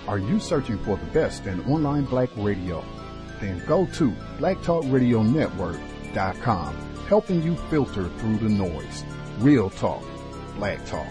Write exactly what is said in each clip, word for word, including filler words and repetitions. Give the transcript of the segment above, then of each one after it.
Are you searching for the best in online black radio? Then go to black talk radio network dot com, helping you filter through the noise. Real talk, black talk.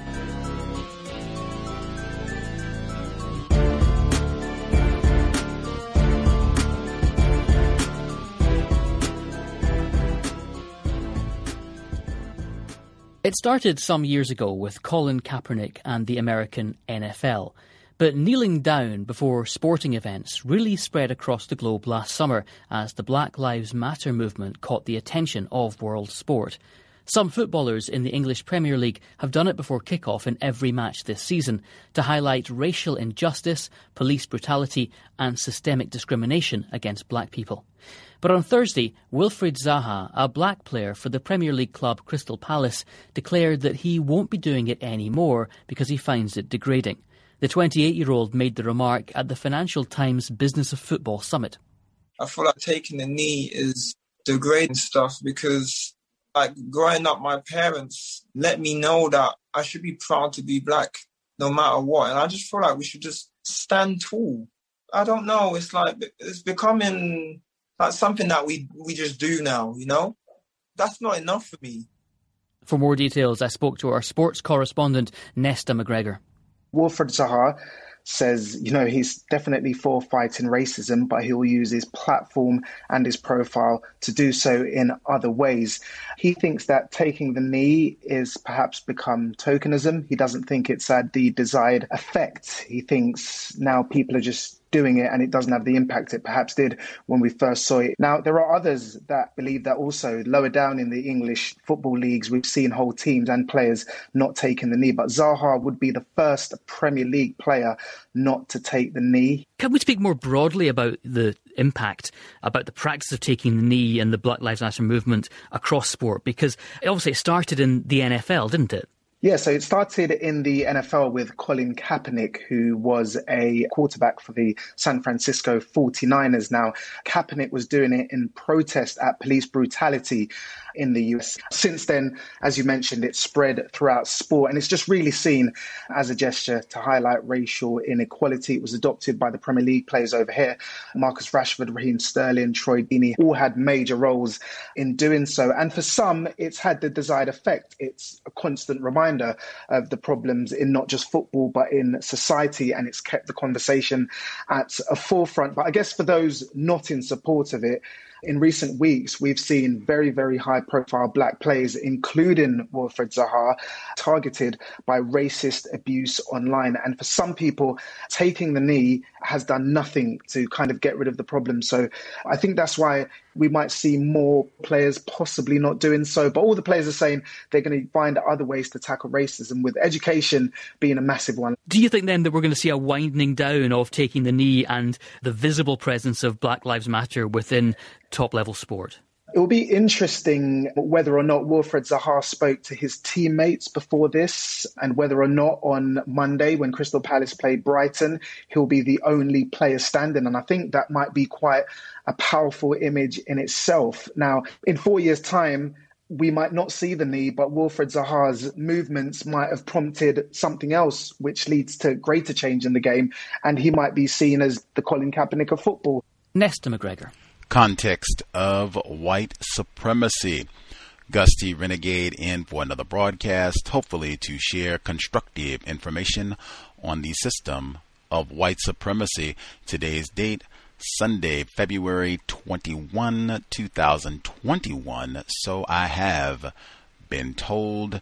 It started some years ago with Colin Kaepernick and the American N F L. But kneeling down before sporting events really spread across the globe last summer as the Black Lives Matter movement caught the attention of world sport. Some footballers in the English Premier League have done it before kick-off in every match this season to highlight racial injustice, police brutality and systemic discrimination against black people. But on Thursday, Wilfried Zaha, a black player for the Premier League club Crystal Palace, declared that he won't be doing it anymore because he finds it degrading. The twenty-eight-year-old made the remark at the Financial Times Business of Football Summit. I feel like taking the knee is degrading stuff because, like, growing up, my parents let me know that I should be proud to be black no matter what. And I just feel like we should just stand tall. I don't know. It's like, it's becoming like something that we, we just do now, you know? That's not enough for me. For more details, I spoke to our sports correspondent, Nesta McGregor. Wilfried Zaha says, you know, he's definitely for fighting racism, but he'll use his platform and his profile to do so in other ways. He thinks that taking the knee is perhaps become tokenism. He doesn't think it's had the desired effect. He thinks now people are just doing it and it doesn't have the impact it perhaps did when we first saw it. Now, there are others that believe that also lower down in the English football leagues, we've seen whole teams and players not taking the knee. But Zaha would be the first Premier League player not to take the knee. Can we speak more broadly about the impact, about the practice of taking the knee and the Black Lives Matter movement across sport? Because obviously it started in the N F L, didn't it? Yeah, so it started in the N F L with Colin Kaepernick, who was a quarterback for the San Francisco forty-niners. Now, Kaepernick was doing it in protest at police brutality in the U S. Since then, as you mentioned, it's spread throughout sport, and it's just really seen as a gesture to highlight racial inequality. It was adopted by the Premier League players over here. Marcus Rashford, Raheem Sterling, Troy Deeney all had major roles in doing so. And for some, it's had the desired effect. It's a constant reminder of the problems in not just football, but in society, and it's kept the conversation at a forefront. But I guess for those not in support of it, in recent weeks, we've seen very, very high-profile black players, including Wilfried Zaha, targeted by racist abuse online. And for some people, taking the knee has done nothing to kind of get rid of the problem. So I think that's why we might see more players possibly not doing so. But all the players are saying they're going to find other ways to tackle racism, with education being a massive one. Do you think then that we're going to see a winding down of taking the knee and the visible presence of Black Lives Matter within top-level sport? It will be interesting whether or not Wilfried Zaha spoke to his teammates before this, and whether or not on Monday when Crystal Palace played Brighton, he'll be the only player standing. And I think that might be quite a powerful image in itself. Now, in four years' time, we might not see the knee, but Wilfried Zaha's movements might have prompted something else, which leads to greater change in the game, and he might be seen as the Colin Kaepernick of football. Nesta McGregor. Context of white supremacy. Gusty Renegade in for another broadcast, hopefully to share constructive information on the system of white supremacy. Today's date, Sunday, February twenty-first, two thousand twenty-one. So I have been told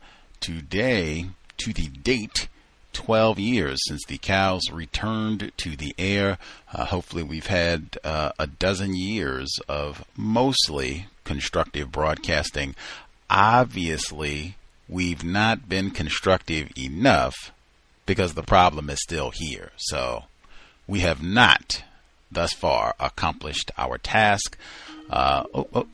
today, to the date, twelve years since the cows returned to the air. Uh, hopefully we've had uh, a dozen years of mostly constructive broadcasting. Obviously, we've not been constructive enough because the problem is still here. So we have not thus far accomplished our task. Uh, oh, oh.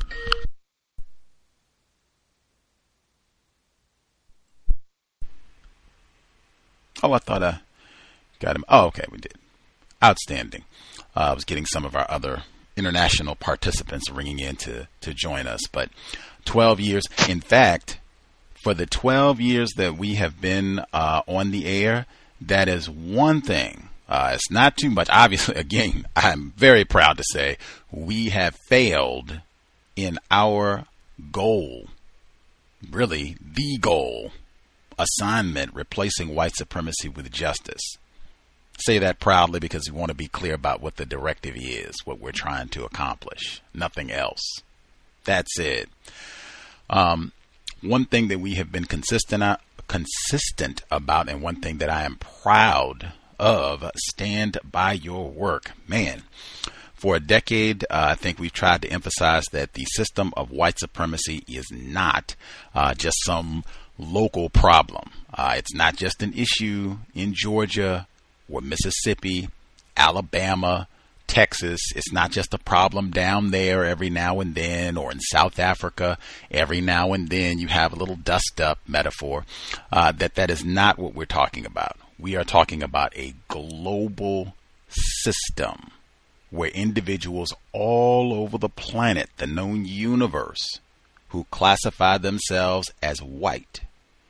Oh, I thought I got him. Oh, okay, we did. Outstanding. Uh, I was getting some of our other international participants ringing in to, to join us. But twelve years. In fact, for the twelve years that we have been uh, on the air, that is one thing Uh, it's not too much. Obviously, again, I'm very proud to say we have failed in our goal, really the goal, assignment, replacing white supremacy with justice. Say that proudly because we want to be clear about what the directive is, what we're trying to accomplish. Nothing else. That's it. Um, one thing that we have been consistent, uh, consistent about, and one thing that I am proud of, stand by your work. Man, for a decade, uh, I think we've tried to emphasize that the system of white supremacy is not uh, just some local problem. Uh, it's not just an issue in Georgia or Mississippi, Alabama, Texas. It's not just a problem down there every now and then, or in South Africa every now and then you have a little dust up metaphor. Uh, that that is not what we're talking about. We are talking about a global system where individuals all over the planet, the known universe, who classify themselves as white,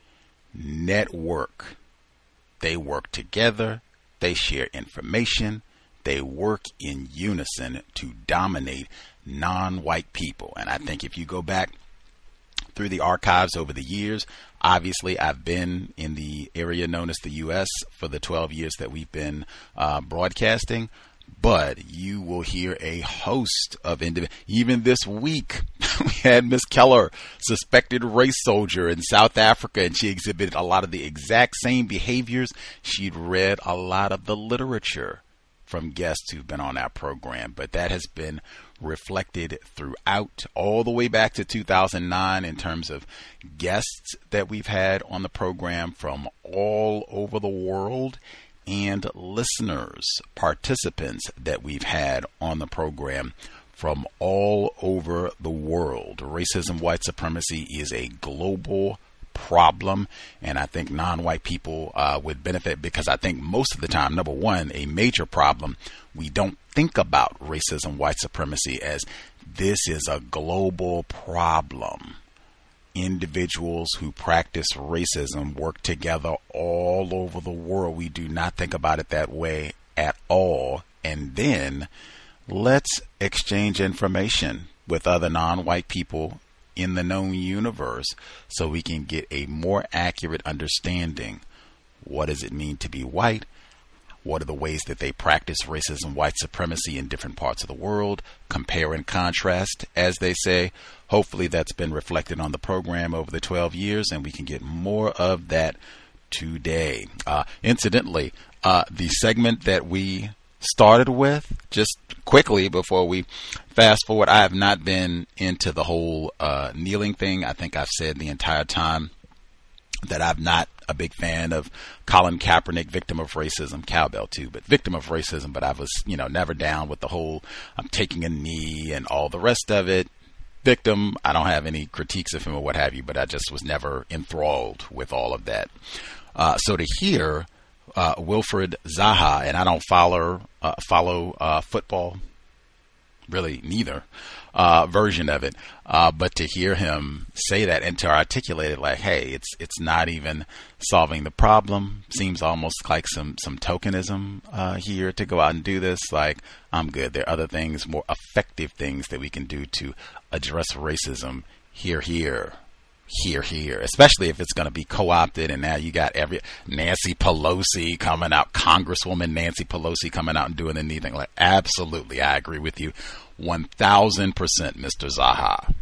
network. They work together. They share information. They work in unison to dominate non-white people. And I think if you go back through the archives over the years, obviously I've been in the area known as the U S for the twelve years that we've been uh, broadcasting. But you will hear a host of individuals. Even this week, we had Miss Keller, suspected race soldier in South Africa, and she exhibited a lot of the exact same behaviors. She'd read a lot of the literature from guests who've been on our program, but that has been reflected throughout, all the way back to two thousand nine, in terms of guests that we've had on the program from all over the world, and listeners, participants that we've had on the program from all over the world. Racism, white supremacy is a global problem, and I think non-white people uh, would benefit, because I think most of the time, number one, a major problem, we don't think about racism, white supremacy as this is a global problem. Individuals who practice racism work together all over the world. We do not think about it that way at all. And then let's exchange information with other non-white people in the known universe so we can get a more accurate understanding. What does it mean to be white? What are the ways that they practice racism, white supremacy in different parts of the world? Compare and contrast, as they say. Hopefully that's been reflected on the program over the twelve years, and we can get more of that today. Uh, incidentally, uh, the segment that we started with, just quickly before we fast forward, I have not been into the whole uh, kneeling thing. I think I've said the entire time that I'm not a big fan of Colin Kaepernick, victim of racism, cowbell too, but victim of racism. But I was, you know, never down with the whole I'm taking a knee and all the rest of it. Victim, I don't have any critiques of him or what have you, but I just was never enthralled with all of that. Uh, so to hear uh, Wilfred Zaha, and I don't follow uh, follow uh, football, really neither uh, version of it, uh, but to hear him say that and to articulate it like, hey, it's it's not even solving the problem, seems almost like some some tokenism uh, here to go out and do this. Like, I'm good. There are other things, more effective things that we can do to address racism here, here, here, here, especially if it's going to be co-opted. And now you got every Nancy Pelosi coming out, Congresswoman Nancy Pelosi coming out and doing anything. Like, absolutely, I agree with you one thousand percent, Mister Zaha.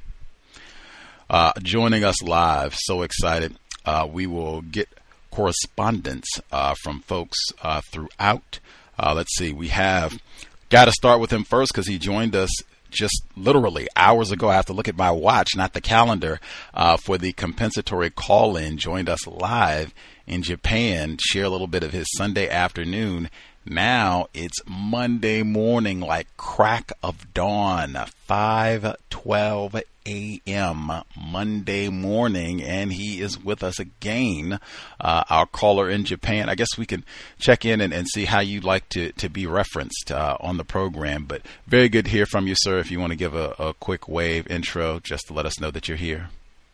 Uh, joining us live, so excited. Uh, we will get correspondence uh, from folks uh, throughout. Uh, let's see, we have got to start with him first because he joined us just literally hours ago. I have to look at my watch, not the calendar, uh, for the compensatory call-in. Joined us live in Japan, share a little bit of his Sunday afternoon. Now it's Monday morning, like crack of dawn, five twelve a.m. Monday morning, and he is with us again, uh, our caller in Japan. I guess we can check in and, and see how you'd like to, to be referenced uh, on the program, but very good to hear from you, sir. If you want to give a, a quick wave intro just to let us know that you're here.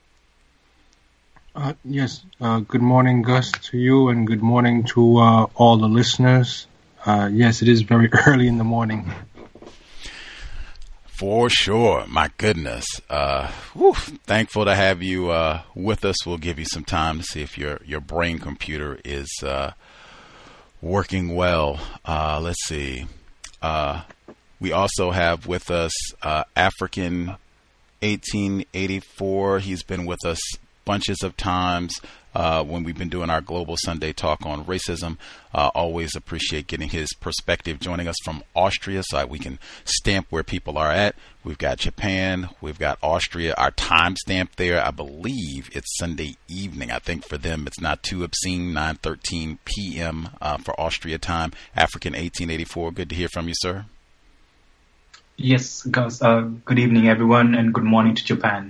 Uh, yes, uh, good morning, Gus, to you, and good morning to uh, all the listeners. uh, yes, it is very early in the morning. For sure. My goodness. Uh, whew, thankful to have you uh, with us. We'll give you some time to see if your, your brain computer is uh, working well. Uh, let's see. Uh, we also have with us uh, African eighteen eighty-four. He's been with us bunches of times uh, when we've been doing our Global Sunday Talk on racism. Uh, always appreciate getting his perspective. Joining us from Austria, so we can stamp where people are at. We've got Japan, we've got Austria. Our time stamp there, I believe it's Sunday evening. I think for them it's not too obscene, nine thirteen p.m. Uh, for Austria time. African eighteen eighty-four, good to hear from you, sir. Yes, Gus. Uh, good evening, everyone, and good morning to Japan.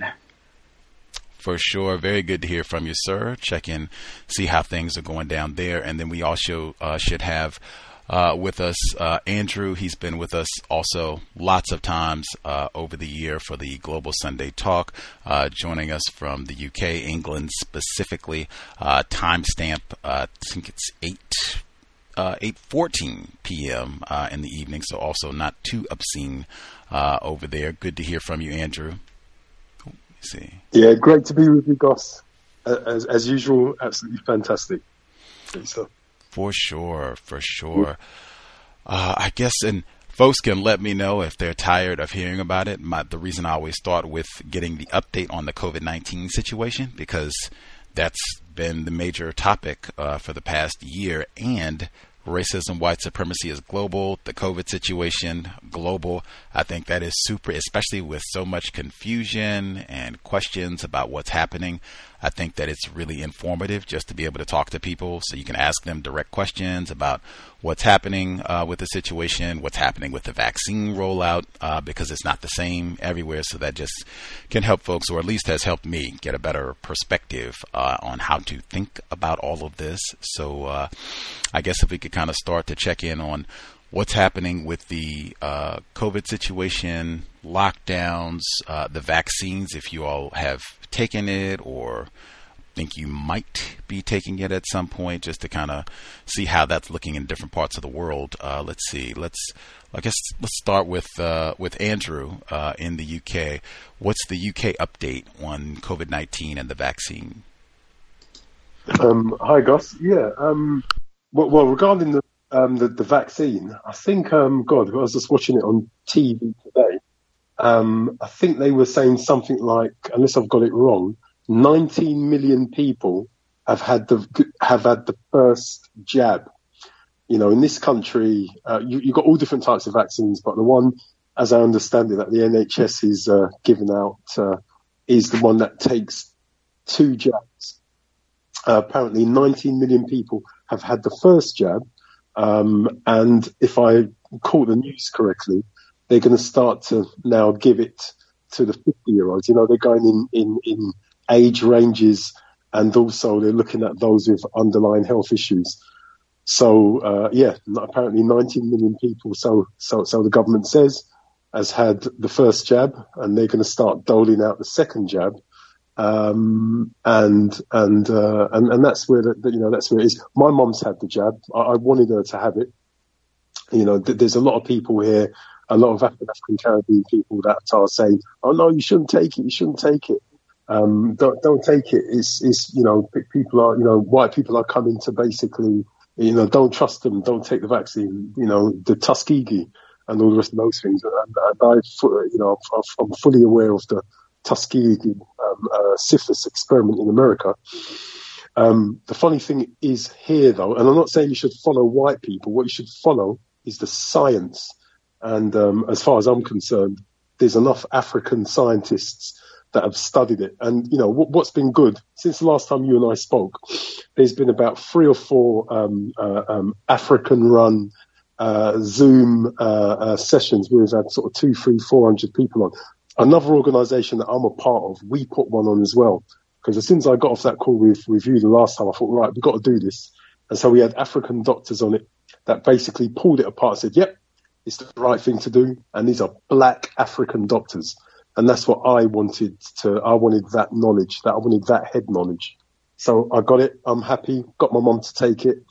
For sure. Very good to hear from you, sir. Check in, see how things are going down there. And then we also uh, should have uh, with us uh, Andrew. He's been with us also lots of times uh, over the year for the Global Sunday Talk, uh, joining us from the U K, England specifically. Uh, timestamp, uh, I think it's eight. Uh, eight fourteen p.m. Uh, in the evening, so also not too obscene uh, over there. Good to hear from you, Andrew. Let me see. Yeah, great to be with you, Goss. As, as usual, absolutely fantastic. So. For sure, for sure. Uh, I guess, and folks can let me know if they're tired of hearing about it. My, the reason I always start with getting the update on the COVID nineteen situation, because that's been the major topic uh, for the past year, and racism, white supremacy is global. The COVID situation, global. I think that is super, especially with so much confusion and questions about what's happening. I think that it's really informative just to be able to talk to people so you can ask them direct questions about what's happening uh, with the situation, what's happening with the vaccine rollout, uh, because it's not the same everywhere. So that just can help folks, or at least has helped me get a better perspective uh, on how to think about all of this. So uh, I guess if we could kind of start to check in on what's happening with the uh, COVID situation, lockdowns, uh, the vaccines, if you all have taken it or think you might be taking it at some point, just to kind of see how that's looking in different parts of the world. Uh, let's see. Let's, I guess, let's start with uh, with Andrew uh, in the U K. What's the U K update on COVID nineteen and the vaccine? Um, hi, Gus. Yeah. Um, well, well, regarding the Um, the, the vaccine, I think, um, God, I was just watching it on T V today. Um, I think they were saying something like, unless I've got it wrong, nineteen million people have had the have had the first jab. You know, in this country, uh, you, you've got all different types of vaccines, but the one, as I understand it, that the N H S is uh, giving out uh, is the one that takes two jabs. Uh, apparently, nineteen million people have had the first jab. Um, and if I caught the news correctly, they're going to start to now give it to the fifty-year-olds. You know, they're going in, in, in age ranges, and also they're looking at those with underlying health issues. So, uh, yeah, apparently nineteen million people, so, so, so the government says, has had the first jab, and they're going to start doling out the second jab. Um, and, and, uh, and, and that's where the, the, you know, that's where it is. My mom's had the jab. I, I wanted her to have it. You know, th- there's a lot of people here, a lot of African Caribbean people that are saying, oh no, you shouldn't take it. You shouldn't take it. Um, don't, don't take it. It's, it's, you know, people are, you know, white people are coming to basically, you know, don't trust them. Don't take the vaccine, you know, the Tuskegee and all the rest of those things. And, and I, you know, I'm, I'm fully aware of the Tuskegee um, uh, syphilis experiment in America. Um, the funny thing is here, though, and I'm not saying you should follow white people. What you should follow is the science. And um, as far as I'm concerned, there's enough African scientists that have studied it. And, you know, what, what's been good, since the last time you and I spoke, there's been about three or four um, uh, um, African-run uh, Zoom uh, uh, sessions where we've had sort of two, three, four hundred people on. Another organisation that I'm a part of, we put one on as well. Because as soon as I got off that call with, with you the last time, I thought, right, we've got to do this. And so we had African doctors on it that basically pulled it apart and said, yep, it's the right thing to do. And these are black African doctors. And that's what I wanted to, I wanted that knowledge, that I wanted that head knowledge. So I got it. I'm happy. Got my mum to take it.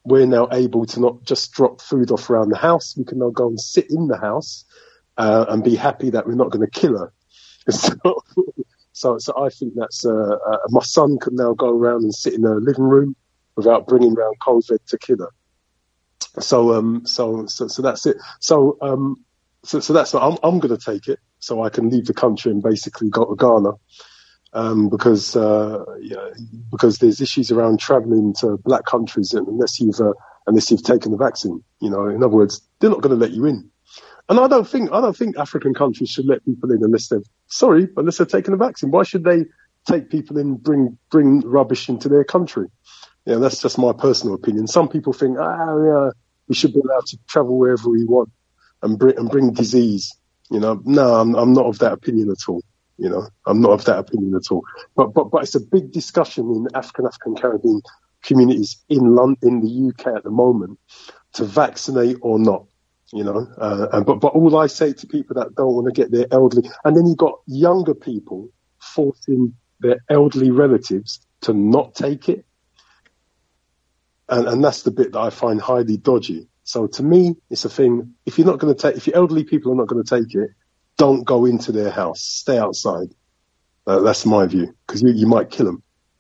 we're now able to not just drop food off around the house. We can now go and sit in the house uh, and be happy that we're not going to kill her. So, so, so I think that's uh, uh, my son can now go around and sit in her living room without bringing around COVID to kill her. So, um, so, so, so that's it. So, um, so, so that's what I'm, I'm going to take it, so I can leave the country and basically go to Ghana, um, because, uh, yeah, because there's issues around travelling to black countries unless you've, uh, unless you've taken the vaccine. You know, in other words, they're not going to let you in. And I don't think, I don't think African countries should let people in unless they've, sorry, unless they've taken the vaccine. Why should they take people in, bring, bring rubbish into their country? Yeah, that's just my personal opinion. Some people think, ah, yeah, we should be allowed to travel wherever we want and bring, and bring disease. You know, no, I'm, I'm not of that opinion at all. You know, I'm not of that opinion at all. But, but, but it's a big discussion in African, African Caribbean communities in London, in the U K at the moment, to vaccinate or not. You know, uh, and, but, but all I say to people that don't want to get their elderly, and then you've got younger people forcing their elderly relatives to not take it. And, and that's the bit that I find highly dodgy. So to me, it's a thing. If you're not going to take, if your elderly people are not going to take it, don't go into their house. Stay outside. Uh, that's my view, because you, you might kill them.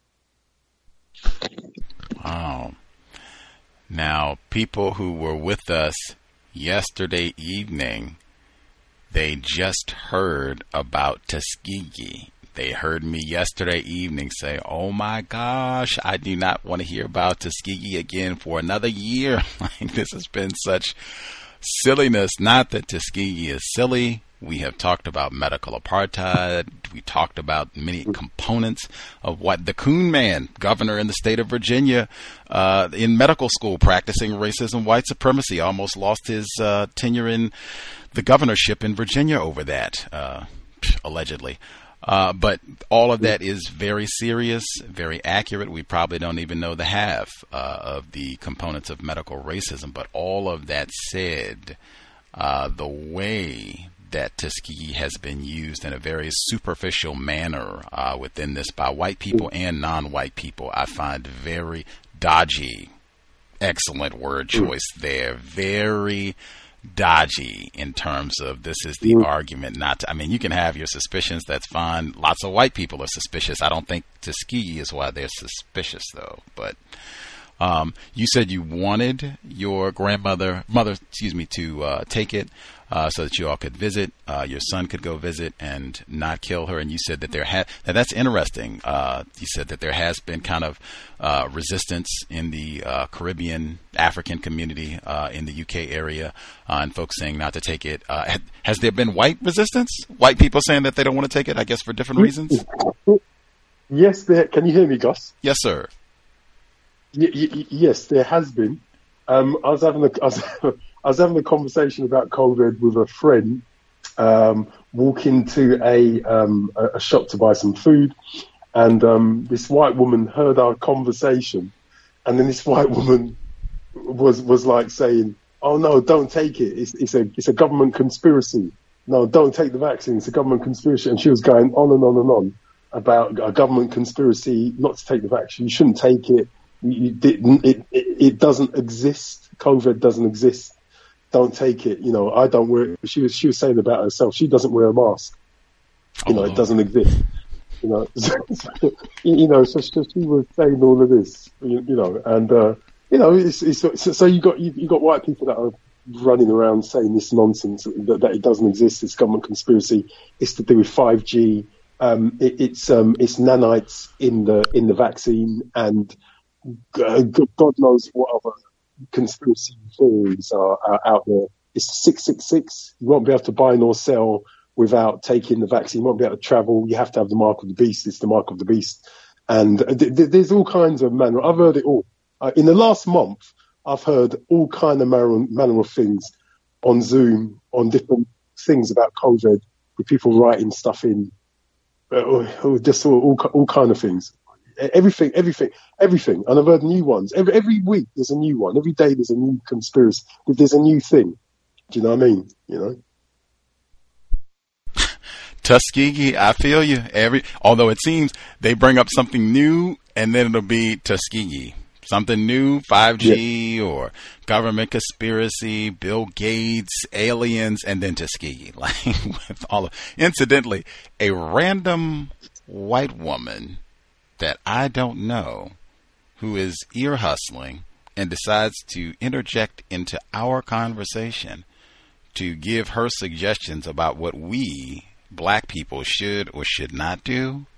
Wow. Now, people who were with us yesterday evening, they just heard about Tuskegee. They heard me yesterday evening say, oh my gosh, I do not want to hear about Tuskegee again for another year. Like, this has been such silliness. Not that Tuskegee is silly. We have talked about medical apartheid. We talked about many components of what the Coon Man, governor in the state of Virginia, uh, in medical school practicing racism, white supremacy, almost lost his uh, tenure in the governorship in Virginia over that, uh, allegedly. Uh, but all of that is very serious, very accurate. We probably don't even know the half uh, of the components of medical racism. But all of that said, uh, the way that Tuskegee has been used in a very superficial manner uh, within this by white people and non-white people, I find very dodgy. Excellent word choice there. Very dodgy in terms of this is the mm. argument not to, I mean, you can have your suspicions, that's fine. Lots of white people are suspicious. I don't think Tuskegee is why they're suspicious though. But um, you said you wanted your grandmother, mother, excuse me, to uh, take it uh, so that you all could visit, uh, your son could go visit and not kill her. And you said that there had, now that's interesting. Uh, you said that there has been kind of uh, resistance in the uh, Caribbean, African community uh, in the U K area, uh, and folks saying not to take it. Uh, has there been white resistance? White people saying that they don't want to take it, I guess, for different reasons? Yes, there. Can you hear me, Gus? Yes, sir. Y- y- yes, there has been. Um, I was having a, I was, I was having a conversation about COVID with a friend. Um, walking to a um, a shop to buy some food, and um, this white woman heard our conversation, and then this white woman was was like saying, "Oh no, don't take it. It's, it's a it's a government conspiracy. No, don't take the vaccine. It's a government conspiracy." And she was going on and on and on about a government conspiracy not to take the vaccine. You shouldn't take it. You, it, it, it doesn't exist. COVID doesn't exist. Don't take it. You know, I don't wear it. She was, she was saying about herself, she doesn't wear a mask. You know, oh. It doesn't exist. You know, you know, so, so she was saying all of this, you, you know, and, uh, you know, it's, it's, so, so you got, you, you got white people that are running around saying this nonsense that, that it doesn't exist. It's government conspiracy. It's to do with five G. Um, it, it's, um, it's nanites in the, in the vaccine, and God knows what other conspiracy theories are, are out there. It's six six six. You won't be able to buy nor sell without taking the vaccine. You won't be able to travel. You have to have the mark of the beast. It's the mark of the beast. And th- th- there's all kinds of manner. I've heard it all. Uh, in the last month, I've heard all kind of manner, manner of things on Zoom, on different things about COVID, with people writing stuff in, uh, just all, all, all kind of things. Everything, everything, everything. And I've heard new ones. Every, every week there's a new one. Every day there's a new conspiracy. There's a new thing. Do you know what I mean? You know? Tuskegee, I feel you. Every, although it seems they bring up something new and then it'll be Tuskegee. Something new, five G yeah. or government conspiracy, Bill Gates, aliens, and then Tuskegee. Like with all of, incidentally, a random white woman that I don't know who is ear hustling and decides to interject into our conversation to give her suggestions about what we black people should or should not do.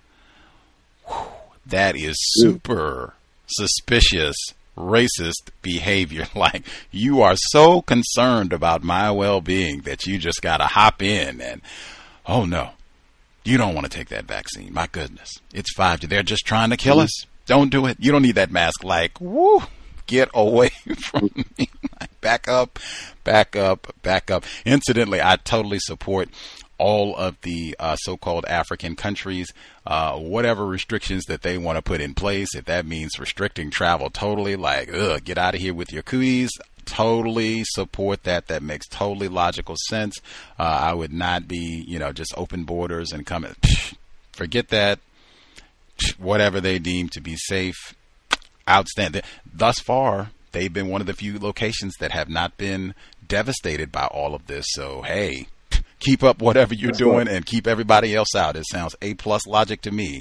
Whew, that is super suspicious, racist behavior. Like, you are so concerned about my well-being that you just got to hop in and, oh no, you don't want to take that vaccine. My goodness, it's five G. They're just trying to kill us. Don't do it. You don't need that mask. Like, woo, get away from me. Like, back up, back up, back up. Incidentally, I totally support all of the uh, so-called African countries, uh, whatever restrictions that they want to put in place. If that means restricting travel totally, like, ugh, get out of here with your cooties, totally support that. That makes totally logical sense. Uh, I would not be, you know, just open borders and come, psh, forget that. Psh, whatever they deem to be safe, outstanding. Thus far, they've been one of the few locations that have not been devastated by all of this. So, hey, keep up whatever you're That's doing right. and keep everybody else out. It sounds A-plus logic to me.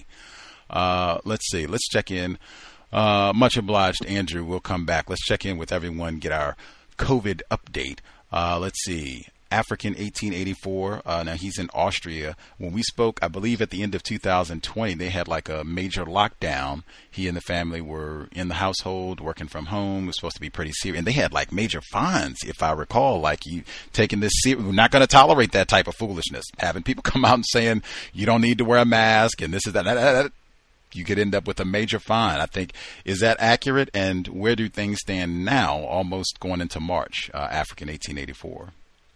Uh, let's see. Let's check in. Uh, much obliged, Andrew. We'll come back. Let's check in with everyone, get our COVID update. Uh, let's see. African eighteen eighty-four. Uh, now, he's in Austria. When we spoke, I believe at the end of two thousand twenty, they had like a major lockdown. He and the family were in the household, working from home. It was supposed to be pretty serious. And they had like major fines, if I recall, like you taking this serious. We're not going to tolerate that type of foolishness. Having people come out and saying you don't need to wear a mask and this is that, that, that, that. You could end up with a major fine. I think, is that accurate? And where do things stand now, almost going into March, uh, African eighteen eighty-four?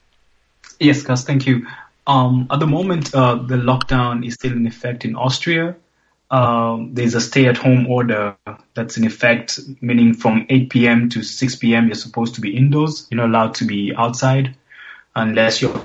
Yes, Gus, thank you. Um, at the moment, uh, the lockdown is still in effect in Austria. Um, there's a stay-at-home order that's in effect, meaning from eight p.m. to six p.m. you're supposed to be indoors. You're not allowed to be outside unless you're,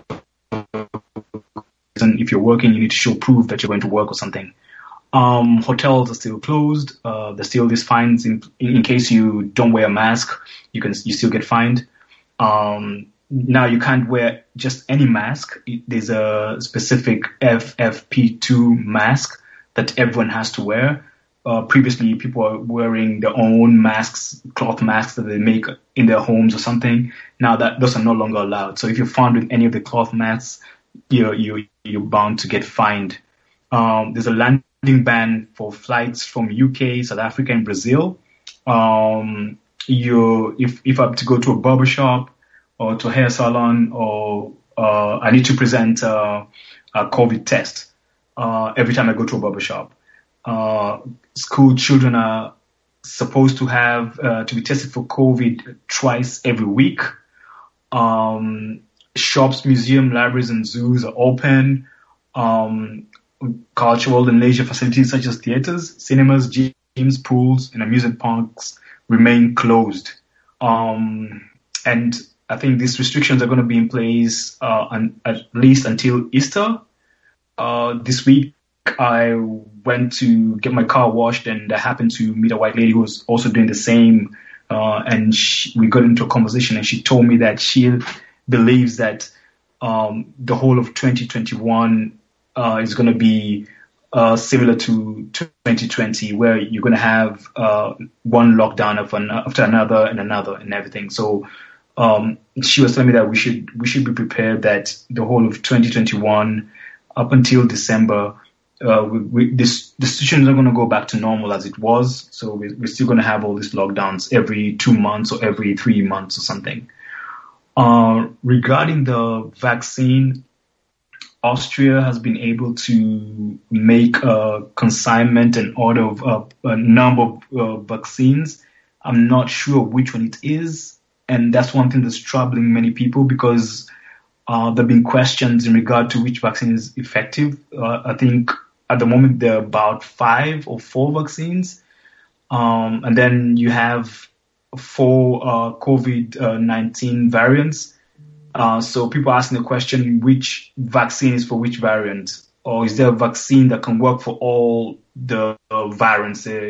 if you're working, you need to show proof that you're going to work or something. Um, hotels are still closed. Uh, there's still these fines in, in case you don't wear a mask. You can you still get fined. Um, now you can't wear just any mask. There's a specific F F P two mask that everyone has to wear. Uh, previously, people were wearing their own masks, cloth masks that they make in their homes or something. Now that those are no longer allowed. So if you're found with any of the cloth masks, you're you're, you're bound to get fined. Um, there's a land ban for flights from U K, South Africa, and Brazil. Um, you, if if I have to go to a barber shop or to a hair salon, or uh, I need to present uh, a COVID test uh, every time I go to a barber shop. Uh, school children are supposed to have uh, to be tested for COVID twice every week. Um, shops, museums, libraries, and zoos are open. Um, Cultural and leisure facilities such as theaters, cinemas, gyms, pools, and amusement parks remain closed. Um, and I think these restrictions are going to be in place uh, un- at least until Easter. Uh, this week, I went to get my car washed, and I happened to meet a white lady who was also doing the same. Uh, and she, we got into a conversation, and she told me that she believes that um, the whole of twenty twenty-one Uh, is going to be uh, similar to twenty twenty, where you're going to have uh, one lockdown of an, after another and another and everything. So um, she was telling me that we should we should be prepared that the whole of twenty twenty-one up until December, uh, we, we, this the situation is not going to go back to normal as it was. So we, we're still going to have all these lockdowns every two months or every three months or something. Uh, regarding the vaccine, Austria has been able to make a consignment and order of uh, a number of uh, vaccines. I'm not sure which one it is, and that's one thing that's troubling many people because uh, there have been questions in regard to which vaccine is effective. Uh, I think at the moment there are about five or four vaccines, um, and then you have four uh, COVID nineteen variants. Uh, so people are asking the question, which vaccine is for which variant? Or is there a vaccine that can work for all the uh, variants, say,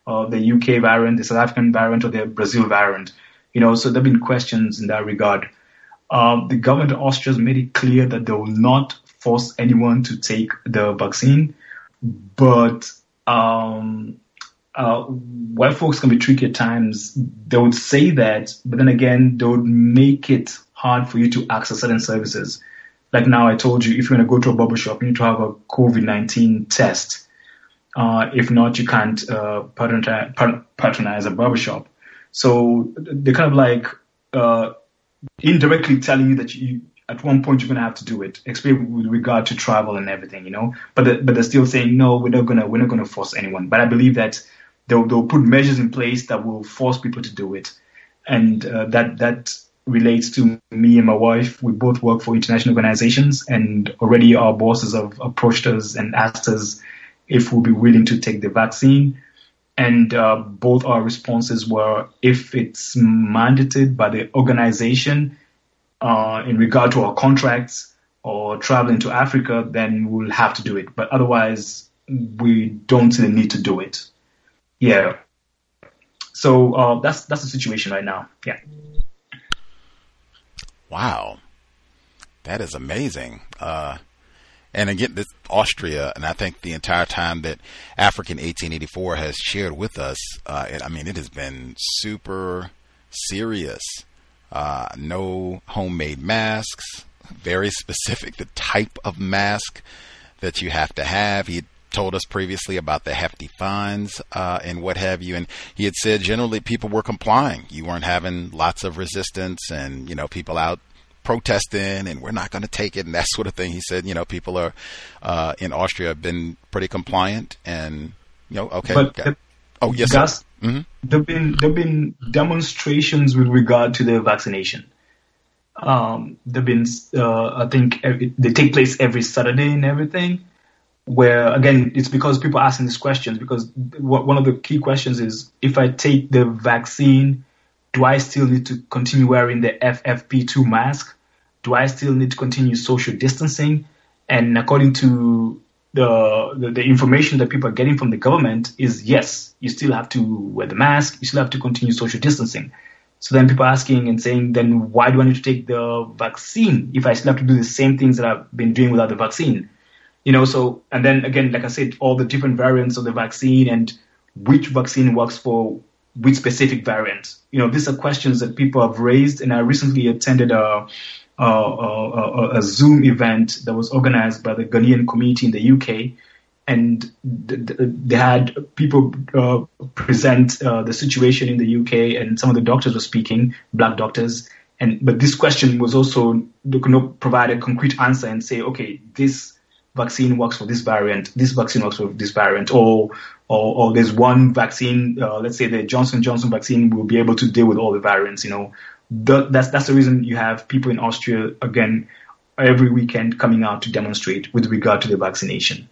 uh, the U K variant, the South African variant, or the Brazil variant. You know, so there have been questions in that regard. Uh, the government of Austria has made it clear that they will not force anyone to take the vaccine, but um, uh, while folks can be tricky at times, they would say that, but then again, they would make it hard for you to access certain services. Like now, I told you, if you're going to go to a barber shop, you need to have a COVID nineteen test. Uh, if not, you can't uh, patronize, patronize a barber shop. So they're kind of like uh, indirectly telling you that you, at one point you're going to have to do it, especially with regard to travel and everything, you know. But the, but they're still saying no, we're not gonna we're not gonna force anyone. But I believe that they'll they'll put measures in place that will force people to do it, and uh, that that relates to me and my wife. We both work for international organizations, and already our bosses have approached us and asked us if we'll be willing to take the vaccine. And uh, both our responses were, if it's mandated by the organization uh, in regard to our contracts or traveling to Africa, then we'll have to do it. But otherwise, we don't see the need to do it. Yeah. So uh, that's that's the situation right now. Yeah. Wow, that is amazing. Uh, and again, this Austria, and I think the entire time that African eighteen eighty-four has shared with us, uh, it, I mean, it has been super serious. Uh, no homemade masks, very specific, the type of mask that you have to have. He told us previously about the hefty fines uh, and what have you. And he had said generally people were complying. You weren't having lots of resistance and, you know, people out protesting and we're not going to take it and that sort of thing. He said, you know, people are uh, in Austria have been pretty compliant and, you know, okay. But the, oh, yes, Gus, sir. Mm-hmm. There've been there've been demonstrations with regard to the vaccination. Um, there've been, uh, I think, every, they take place every Saturday and everything. Where again, it's because people are asking these questions. Because one of the key questions is, if I take the vaccine, do I still need to continue wearing the F F P two mask? Do I still need to continue social distancing? And according to The, the the information that people are getting from the government is, yes, you still have to wear the mask, you still have to continue social distancing. So then people are asking and saying, then why do I need to take the vaccine if I still have to do the same things that I've been doing without the vaccine? You know, so, and then again, like I said, all the different variants of the vaccine and which vaccine works for which specific variant. You know, these are questions that people have raised, and I recently attended a Uh, a, a Zoom event that was organized by the Ghanaian community in the U K, and th- th- they had people uh, present uh, the situation in the U K, and some of the doctors were speaking, black doctors, and but this question was also, they could not provide a concrete answer and say, okay, this vaccine works for this variant, this vaccine works for this variant, or or, or there's one vaccine, uh, let's say the Johnson and Johnson vaccine will be able to deal with all the variants, you know. The, that's that's the reason you have people in Austria, again, every weekend coming out to demonstrate with regard to the vaccination.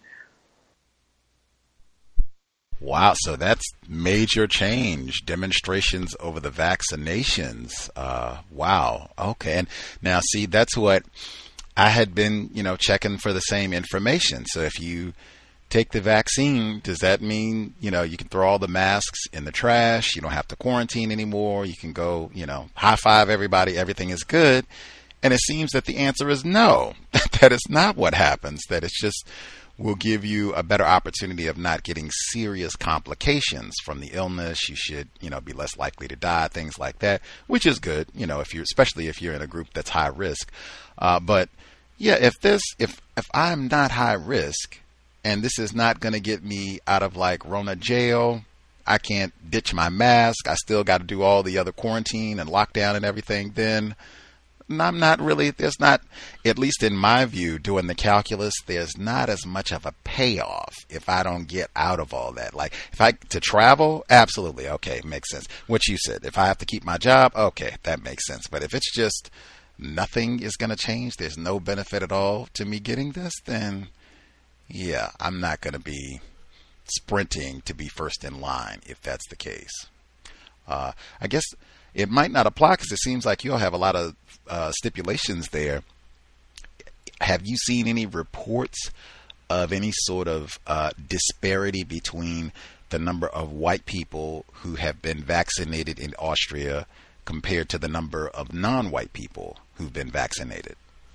Wow, so that's major change, demonstrations over the vaccinations. Uh, wow, okay. And now, see, that's what I had been, you know, checking for the same information. So if you take the vaccine, does that mean, you know, you can throw all the masks in the trash? You don't have to quarantine anymore. You can go, you know, high five everybody. Everything is good. And it seems that the answer is no, that is not what happens, that it's just will give you a better opportunity of not getting serious complications from the illness. You should, you know, be less likely to die, things like that, which is good, you know, if you're, especially if you're in a group that's high risk. Uh, but yeah, if this, if, if I'm not high risk, and this is not going to get me out of like Rona jail, I can't ditch my mask, I still got to do all the other quarantine and lockdown and everything, then I'm not really, there's not, at least in my view, doing the calculus, there's not as much of a payoff if I don't get out of all that. Like if I, to travel, absolutely, okay, makes sense. What you said, if I have to keep my job, okay, that makes sense. But if it's just nothing is going to change, there's no benefit at all to me getting this, then yeah, I'm not going to be sprinting to be first in line if that's the case. Uh, I guess it might not apply because it seems like you'll have a lot of uh, stipulations there. Have you seen any reports of any sort of uh, disparity between the number of white people who have been vaccinated in Austria compared to the number of non-white people who've been vaccinated?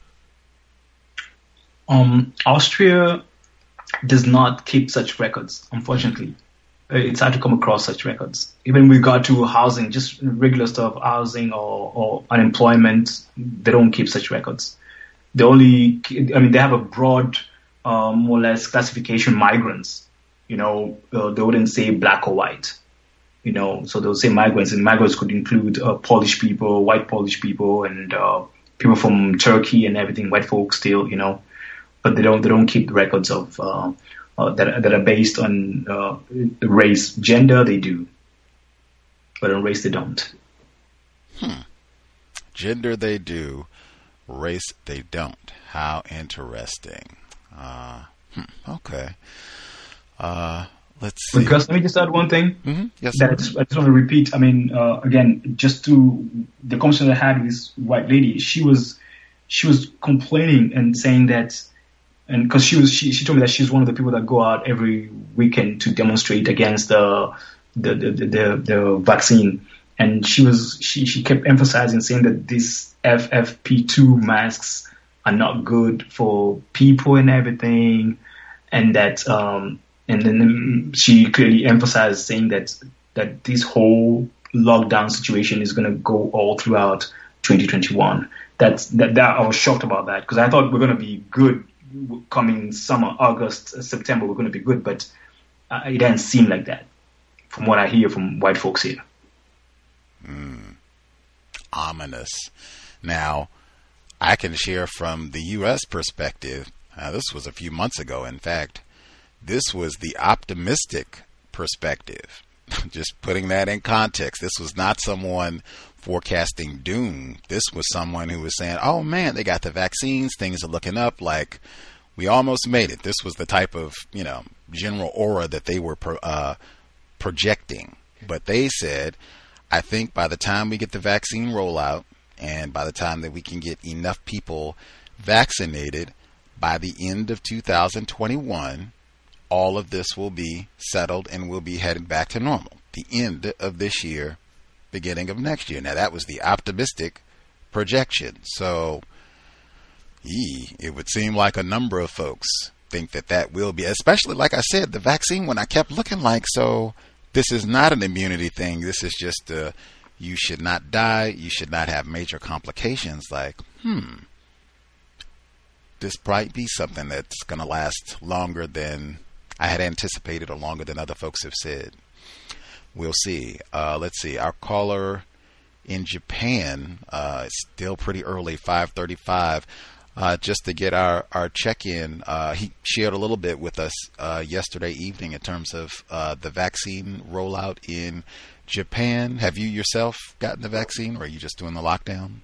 Um, Austria does not keep such records, unfortunately. It's hard to come across such records. Even with regard to housing, just regular stuff, housing or, or unemployment, they don't keep such records. They only, I mean, they have a broad, uh, more or less classification, migrants. You know, uh, they wouldn't say black or white. You know, so they'll say migrants, and migrants could include uh, Polish people, white Polish people, and uh, people from Turkey and everything, white folks still, you know. But they don't they don't keep records of uh, uh, that that are based on uh, race, gender. They do, but on race they don't. Hmm. Gender they do, race they don't. How interesting. Uh, hmm. Okay. Uh, let's see. Because let me just add one thing. Mm-hmm. Yes, that I just, I just want to repeat. I mean, uh, again, just to the conversation I had with this white lady, she was she was complaining and saying that. And because she was, she, she told me that she's one of the people that go out every weekend to demonstrate against the the the the, the vaccine. And she was, she, she kept emphasizing saying that these F F P two masks are not good for people and everything, and that um and then she clearly emphasized saying that that this whole lockdown situation is going to go all throughout twenty twenty-one. That's that, that I was shocked about that, because I thought we're going to be good. Coming summer, August, September, we're going to be good, but uh, it doesn't seem like that from what I hear from white folks here. Mm. Ominous. Now, I can share from the U S perspective. Uh, this was a few months ago. In fact, this was the optimistic perspective. Just putting that in context. This was not someone forecasting doom. This was someone who was saying, oh man, they got the vaccines, things are looking up, like we almost made it. This was the type of, you know, general aura that they were pro, uh, projecting. But they said, I think by the time we get the vaccine rollout and by the time that we can get enough people vaccinated, by the end of two thousand twenty-one, all of this will be settled and we'll be heading back to normal. The end of this year, beginning of next year. Now, that was the optimistic projection. So, yee, it would seem like a number of folks think that that will be, especially, like I said, the vaccine one, I kept looking like, so this is not an immunity thing. This is just a, you should not die. You should not have major complications. Like, hmm, this might be something that's going to last longer than I had anticipated or longer than other folks have said. We'll see. Uh, let's see. Our caller in Japan, uh, it's still pretty early, five thirty-five. Uh, just to get our, our check-in, uh, he shared a little bit with us uh, yesterday evening in terms of uh, the vaccine rollout in Japan. Have you yourself gotten the vaccine, or are you just doing the lockdown?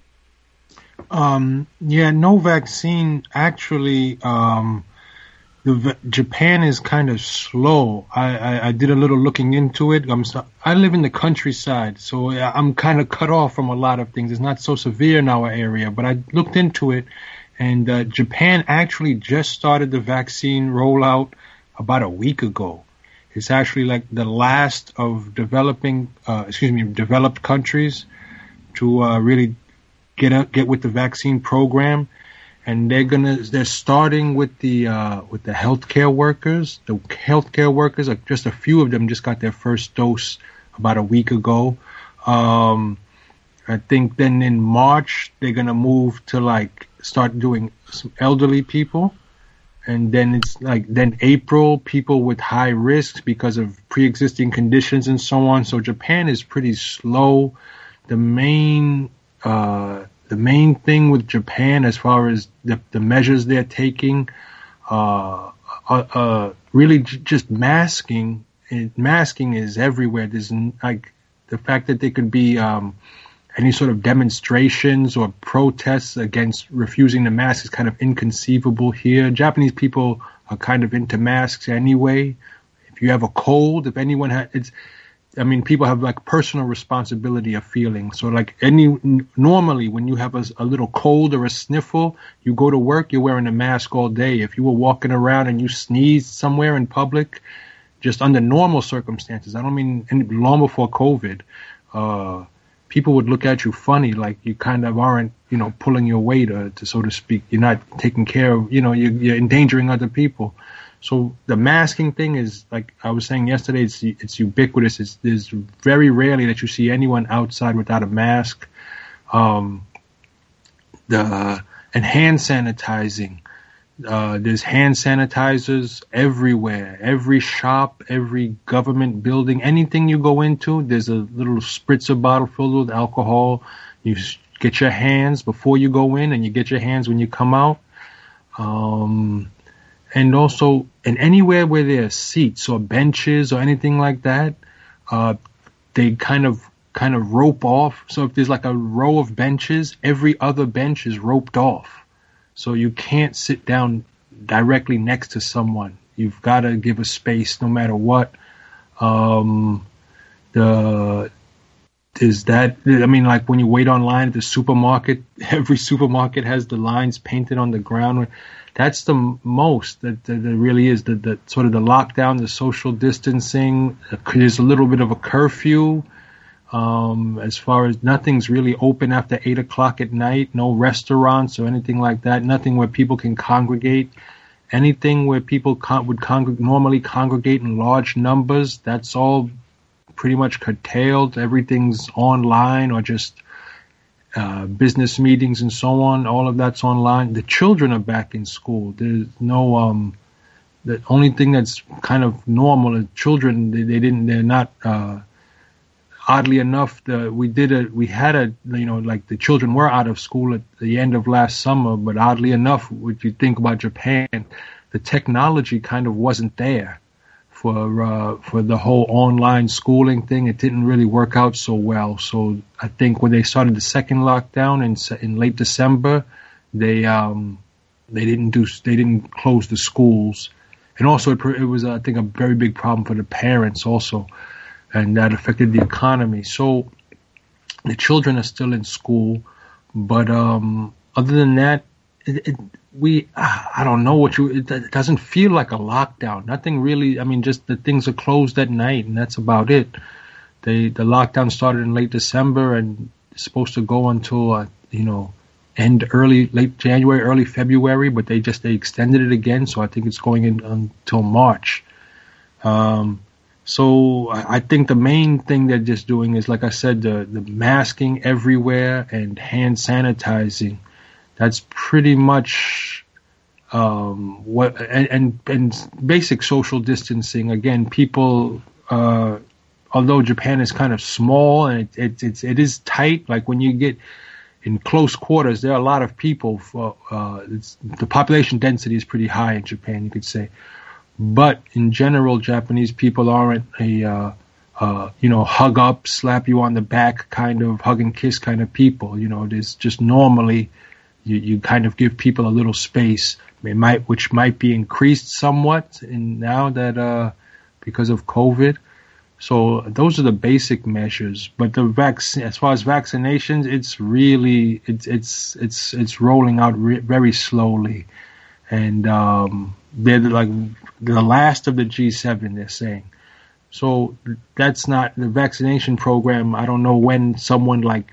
Um, yeah, no vaccine. Actually, um, the Japan is kind of slow. I, I, I did a little looking into it. I'm so, I live in the countryside, so I'm kind of cut off from a lot of things. It's not so severe in our area, but I looked into it, and uh, Japan actually just started the vaccine rollout about a week ago. It's actually like the last of developing, uh, excuse me, developed countries to uh, really get up, get with the vaccine program. And they're gonna, they're starting with the, uh, with the healthcare workers. The healthcare workers, like just a few of them just got their first dose about a week ago. Um, I think then in March, they're gonna move to like start doing some elderly people. And then it's like, then April, people with high risks because of pre-existing conditions and so on. So Japan is pretty slow. The main, uh, The main thing with Japan, as far as the, the measures they're taking, uh, uh, uh really j- just masking. It, masking is everywhere. There's like the fact that there could be um, any sort of demonstrations or protests against refusing the mask is kind of inconceivable here. Japanese people are kind of into masks anyway. If you have a cold, if anyone has, it's. I mean, people have like personal responsibility of feeling. So like any, normally when you have a, a little cold or a sniffle, you go to work, you're wearing a mask all day. If you were walking around and you sneezed somewhere in public, just under normal circumstances, I don't mean any, long before COVID, uh, people would look at you funny, like you kind of aren't, you know, pulling your weight, uh, to so to speak. You're not taking care of, you know, you're, you're endangering other people. So the masking thing is, like I was saying yesterday, it's it's ubiquitous. It's, there's very rarely that you see anyone outside without a mask. Um, the and hand sanitizing. Uh, there's hand sanitizers everywhere. Every shop, every government building, anything you go into, there's a little spritzer bottle filled with alcohol. You get your hands before you go in, and you get your hands when you come out. Um, And also, and anywhere where there are seats or benches or anything like that, uh, they kind of kind of rope off. So if there's like a row of benches, every other bench is roped off. So you can't sit down directly next to someone. You've got to give a space no matter what. Um, the is that, I mean, like when you wait online at the supermarket, every supermarket has the lines painted on the ground. That's the most that, that, that really is the, the sort of the lockdown, the social distancing. There's a little bit of a curfew. Um, as far as nothing's really open after eight o'clock at night, no restaurants or anything like that, nothing where people can congregate. Anything where people con- would con- normally congregate in large numbers, that's all pretty much curtailed. Everything's online or just uh, business meetings and so on. All of that's online. The children are back in school. There's no, um, the only thing that's kind of normal is children, they, they didn't, they're not, uh, oddly enough, the, we did a, we had a, you know, like the children were out of school at the end of last summer, but oddly enough, if you think about Japan, the technology kind of wasn't there for, uh, for the whole online schooling thing. It didn't really work out so well. So I think when they started the second lockdown in, in late December, they, um, they didn't do, they didn't close the schools. And also it, it was, I think, a very big problem for the parents also. And that affected the economy. So the children are still in school, but um, other than that, it, it, we I don't know what you. It, it doesn't feel like a lockdown. Nothing really. I mean, just the things are closed at night, and that's about it. They the lockdown started in late December, and it's supposed to go until uh, you know end early late January, early February. But they just they extended it again, so I think it's going in until March. Um, So I think the main thing they're just doing is, like I said, the, the masking everywhere and hand sanitizing. That's pretty much um, what, and, and, and basic social distancing. Again, people, uh, although Japan is kind of small and it, it, it's, it is tight, like when you get in close quarters, there are a lot of people. For, uh, it's, the population density is pretty high in Japan, you could say. But in general, Japanese people aren't a, uh, uh, you know, hug up, slap you on the back kind of hug and kiss kind of people. You know, there's just normally you, you kind of give people a little space, it might, which might be increased somewhat in now that, uh, because of COVID. So those are the basic measures. But the vaccine, as far as vaccinations, it's really, it's, it's, it's, it's rolling out re- very slowly. And, um, they're like the last of the G seven, they're saying. So that's not the vaccination program. I don't know when someone like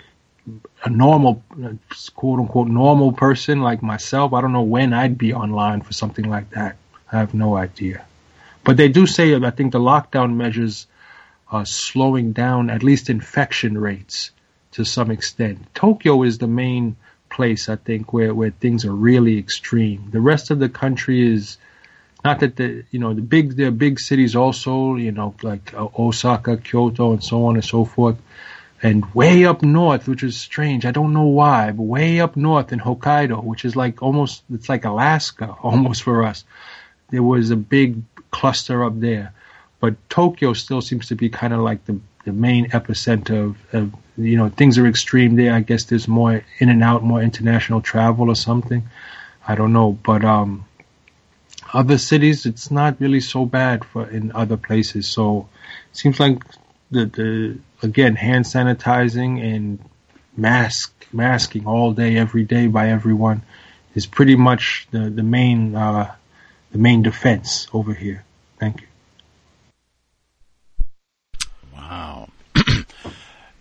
a normal, quote unquote, normal person like myself, I don't know when I'd be online for something like that. I have no idea. But they do say, I think the lockdown measures are slowing down at least infection rates to some extent. Tokyo is the main place, I think, where, where things are really extreme. The rest of the country is not that the, you know, the big, there are big cities also, you know, like uh, Osaka, Kyoto, and so on and so forth. And way up north, which is strange, I don't know why, but way up north in Hokkaido, which is like almost, it's like Alaska almost for us. There was a big cluster up there. But Tokyo still seems to be kind of like the, the main epicenter of, of, you know, things are extreme there. I guess there's more in and out, more international travel or something. I don't know. But um, other cities, it's not really so bad for in other places. So it seems like the, the again, hand sanitizing and mask masking all day, every day by everyone is pretty much the, the main uh, the main defense over here. Thank you.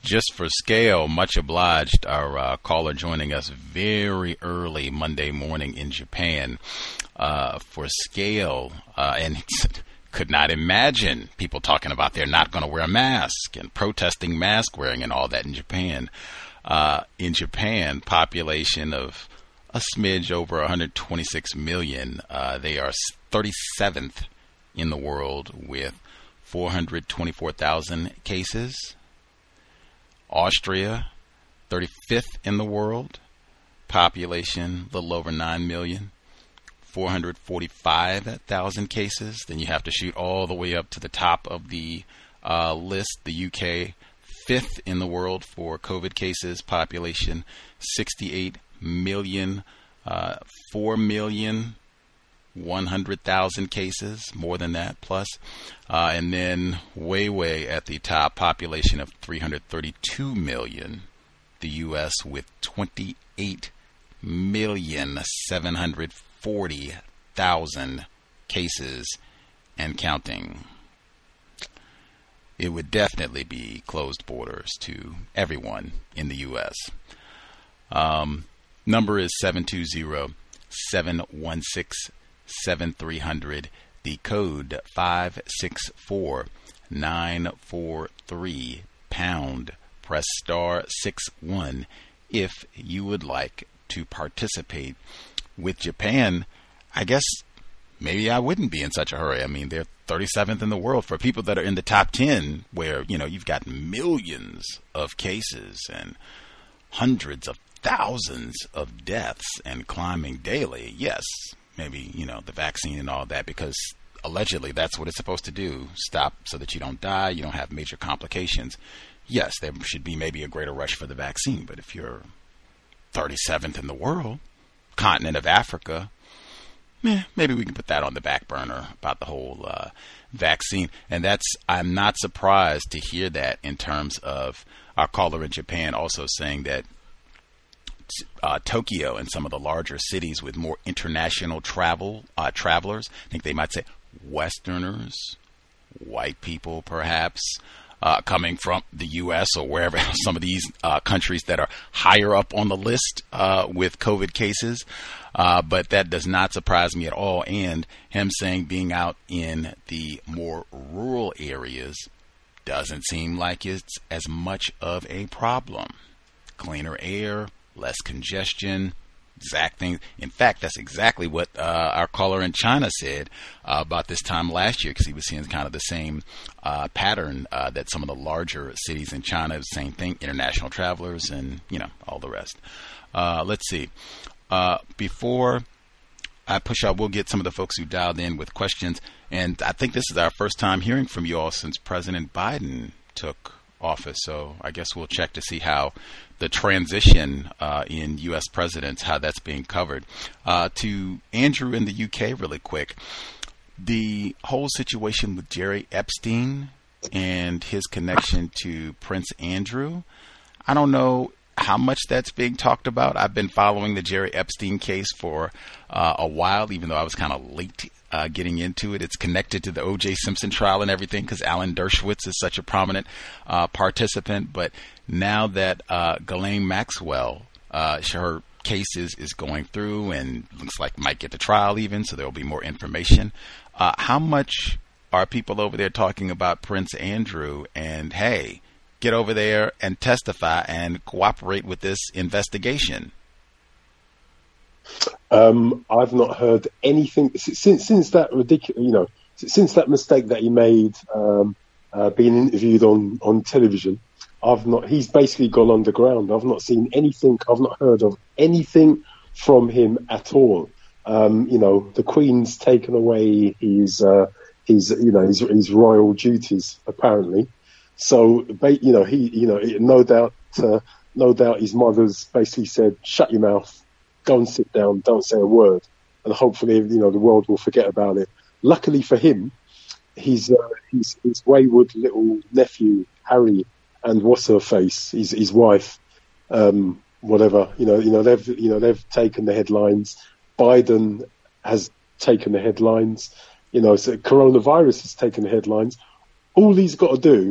just for scale, much obliged, our uh, caller joining us very early Monday morning in Japan. Uh, for scale, uh, and could not imagine people talking about they're not going to wear a mask and protesting mask wearing and all that in Japan. Uh, in Japan, population of a smidge over one hundred twenty-six million. Uh, they are thirty-seventh in the world with four hundred twenty-four thousand cases. Austria, thirty-fifth in the world. Population, a little over nine million. four hundred forty-five thousand cases. Then you have to shoot all the way up to the top of the uh, list. The U K, fifth in the world for COVID cases. Population, sixty-eight million. Uh, four million one hundred thousand cases, more than that plus. Uh, and then way, way at the top, population of three hundred thirty-two million. The U S with twenty-eight million seven hundred forty thousand cases and counting. It would definitely be closed borders to everyone in the U S. Um, number is seven two zero, seven one six, seven three zero zero. The code five six four nine four three pound. Press star six one if you would like to participate. With Japan, I guess maybe I wouldn't be in such a hurry. I mean, they're thirty-seventh in the world. For people that are in the top ten, where, you know, you've got millions of cases and hundreds of thousands of deaths and climbing daily, yes, maybe, you know, the vaccine and all that, because allegedly that's what it's supposed to do. Stop so that you don't die, you don't have major complications. Yes, there should be maybe a greater rush for the vaccine, but if you're thirty-seventh in the world, continent of Africa, eh, maybe we can put that on the back burner about the whole uh, vaccine. And that's, I'm not surprised to hear that in terms of our caller in Japan also saying that uh, Tokyo and some of the larger cities with more international travel uh, travelers, I think they might say Westerners, white people perhaps, Uh, coming from the U S or wherever, some of these uh, countries that are higher up on the list uh, with COVID cases. Uh, but that does not surprise me at all. And him saying being out in the more rural areas doesn't seem like it's as much of a problem. Cleaner air, less congestion, exact thing. In fact, that's exactly what uh, our caller in China said uh, about this time last year, because he was seeing kind of the same uh, pattern uh, that some of the larger cities in China, the same thing, international travelers and, you know, all the rest. Uh, let's see. Uh, before I push out, we'll get some of the folks who dialed in with questions. And I think this is our first time hearing from you all since President Biden took office. So I guess we'll check to see how the transition uh, in U S presidents, how that's being covered. Uh, to Andrew in the U K really quick, the whole situation with Jerry Epstein and his connection to Prince Andrew, I don't know how much that's being talked about. I've been following the Jerry Epstein case for uh, a while, even though I was kind of late uh, getting into it. It's connected to the O J Simpson trial and everything because Alan Dershowitz is such a prominent uh, participant. But now that uh, Ghislaine Maxwell, uh, her case is, is going through and looks like might get to trial even, so there will be more information. Uh, how much are people over there talking about Prince Andrew and, hey, get over there and testify and cooperate with this investigation? Um, I've not heard anything since since that ridiculous, you know, since that mistake that he made, um, uh, being interviewed on, on television. I've not. He's basically gone underground. I've not seen anything. I've not heard of anything from him at all. Um, you know, the Queen's taken away his uh, his you know his, his royal duties apparently. So, you know, he, you know, no doubt, uh, no doubt his mother's basically said, shut your mouth, go and sit down, don't say a word. And hopefully, you know, the world will forget about it. Luckily for him, his, uh, his, his wayward little nephew, Harry, and what's her face, his, his wife, um, whatever, you know, you know, they've, you know, they've taken the headlines. Biden has taken the headlines. You know, so coronavirus has taken the headlines. All he's got to do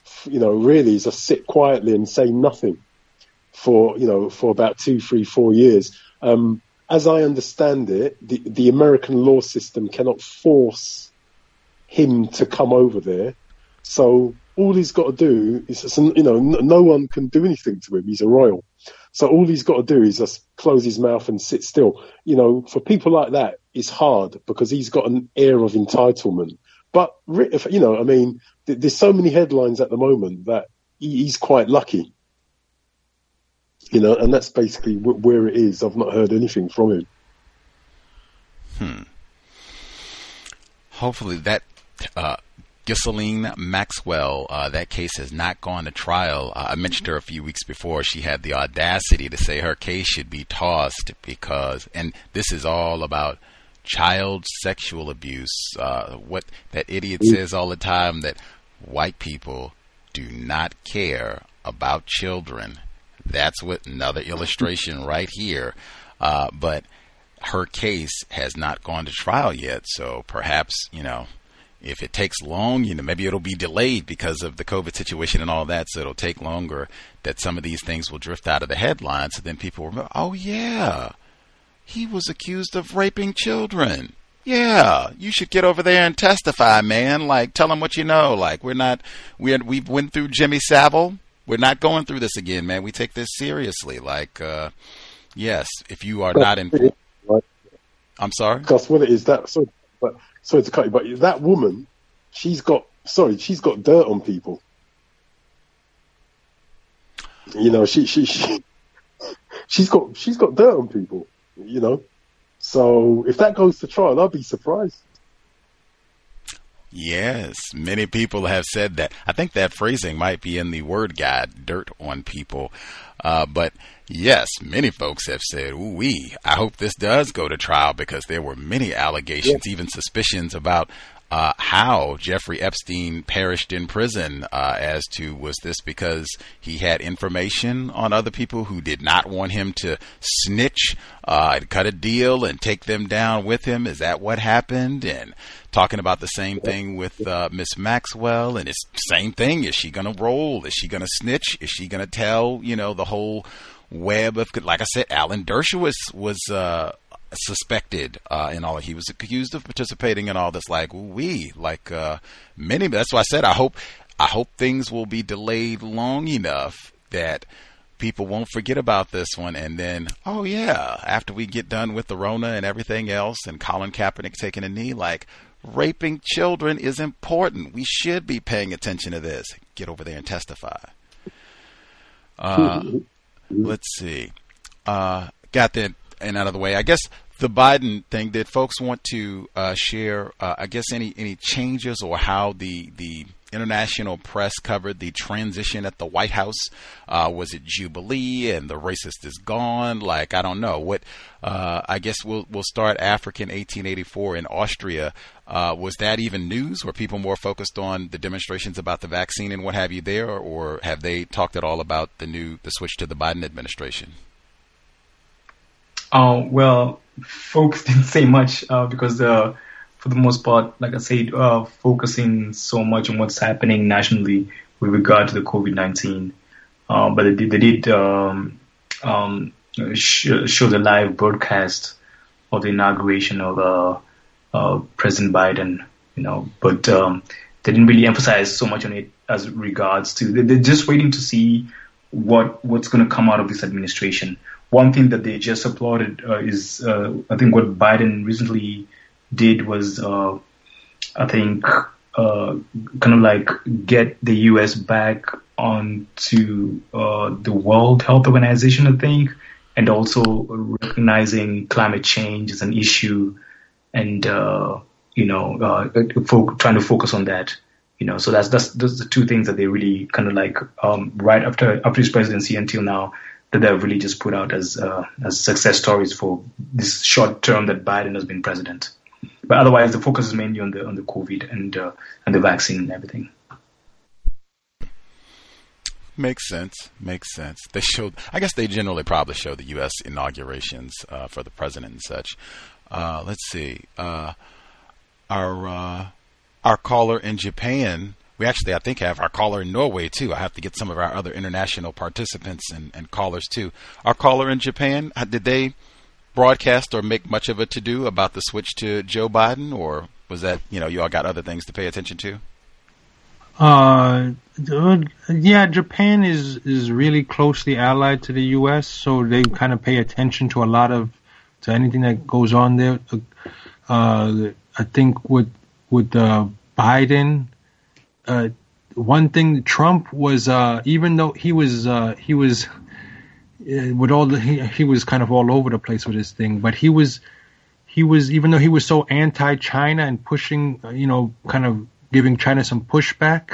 you know, really just sit quietly and say nothing for, you know, for about two, three, four years. Um, as I understand it, the, the American law system cannot force him to come over there. So all he's got to do is, you know, no one can do anything to him. He's a royal. So all he's got to do is just close his mouth and sit still. You know, for people like that, it's hard because he's got an air of entitlement. But, you know, I mean, there's so many headlines at the moment that he's quite lucky. You know, and that's basically where it is. I've not heard anything from him. Hmm. Hopefully that uh, Ghislaine Maxwell, uh, that case has not gone to trial. Uh, I mentioned her a few weeks before. She had the audacity to say her case should be tossed because, and this is all about child sexual abuse. Uh, what that idiot says all the time, that white people do not care about children. That's what another illustration right here. Uh, but her case has not gone to trial yet. So perhaps, you know, if it takes long, you know, maybe it'll be delayed because of the COVID situation and all that. So it'll take longer that some of these things will drift out of the headlines. So then people will remember, oh, yeah, he was accused of raping children. Yeah, you should get over there and testify, man. Like, tell them what you know. Like, we're not, we had, we've went through Jimmy Savile. We're not going through this again, man. We take this seriously. Like, uh, yes, if you are not in, I'm sorry. That's what it is. That sorry, but sorry to cut you, but that woman, she's got sorry, she's got dirt on people. You know, she she she she's got she's got dirt on people. You know, so if that goes to trial, I'll be surprised. Yes, many people have said that. I think that phrasing might be in the word guide, dirt on people. Uh, but yes, many folks have said, ooh wee, I hope this does go to trial, because there were many allegations, yeah. even suspicions about uh, how Jeffrey Epstein perished in prison, uh, as to, was this because he had information on other people who did not want him to snitch, uh, cut a deal and take them down with him? Is that what happened? And talking about the same thing with uh, Miss Maxwell, and it's the same thing. Is she going to roll? Is she going to snitch? Is she going to tell, you know, the whole web of, like I said, Alan Dershowitz was uh, suspected uh, in all. He was accused of participating in all this. Like, we like uh, many. That's why I said I hope I hope things will be delayed long enough that people won't forget about this one. And then, oh yeah, after we get done with the Rona and everything else, and Colin Kaepernick taking a knee, like, raping children is important. We should be paying attention to this. Get over there and testify. Uh, let's see. Uh, got that and out of the way. I guess the Biden thing, did folks want to uh, share, uh, I guess, any, any changes or how the, the international press covered the transition at the White House? Uh, was it Jubilee and the racist is gone? Like, I don't know. What, uh, I guess we'll, we'll start African eighteen eighty-four in Austria. Uh, was that even news? Were people more focused on the demonstrations about the vaccine and what have you there, or, or have they talked at all about the new, the switch to the Biden administration? Oh, well, folks didn't say much uh, because uh, for the most part, like I said, uh, focusing so much on what's happening nationally with regard to the COVID nineteen. Uh, but they did, they did um, um, sh- show the live broadcast of the inauguration of uh, uh, President Biden, you know, but um, they didn't really emphasize so much on it as regards to, they're just waiting to see what what's going to come out of this administration. One thing that they just applauded uh, is, uh, I think what Biden recently did was, uh, I think, uh, kind of like get the U S back onto uh, the World Health Organization, I think, and also recognizing climate change as an issue, and uh, you know, uh, fo- trying to focus on that. You know, so that's that's those are the two things that they really kind of like um, right after after his presidency until now, that they've really just put out as uh, as success stories for this short term that Biden has been president. But otherwise, the focus is mainly on the on the COVID and uh, and the vaccine and everything. Makes sense. Makes sense. They showed. I guess they generally probably show the U S inaugurations uh, for the president and such. Uh, let's see. Uh, our uh, our caller in Japan. we actually, I think, have our caller in Norway, too. I have to get some of our other international participants and, and callers, too. Our caller in Japan, did they broadcast or make much of a to-do about the switch to Joe Biden, or was that, you know, you all got other things to pay attention to? Uh, yeah, Japan is, is really closely allied to the U S, so they kind of pay attention to a lot of, to anything that goes on there. Uh, I think with, with, uh, Biden, uh, one thing, Trump was, uh, even though he was, uh, he was, uh, with all the, he, he was kind of all over the place with this thing, but he was, he was, even though he was so anti-China and pushing, uh, you know, kind of giving China some pushback,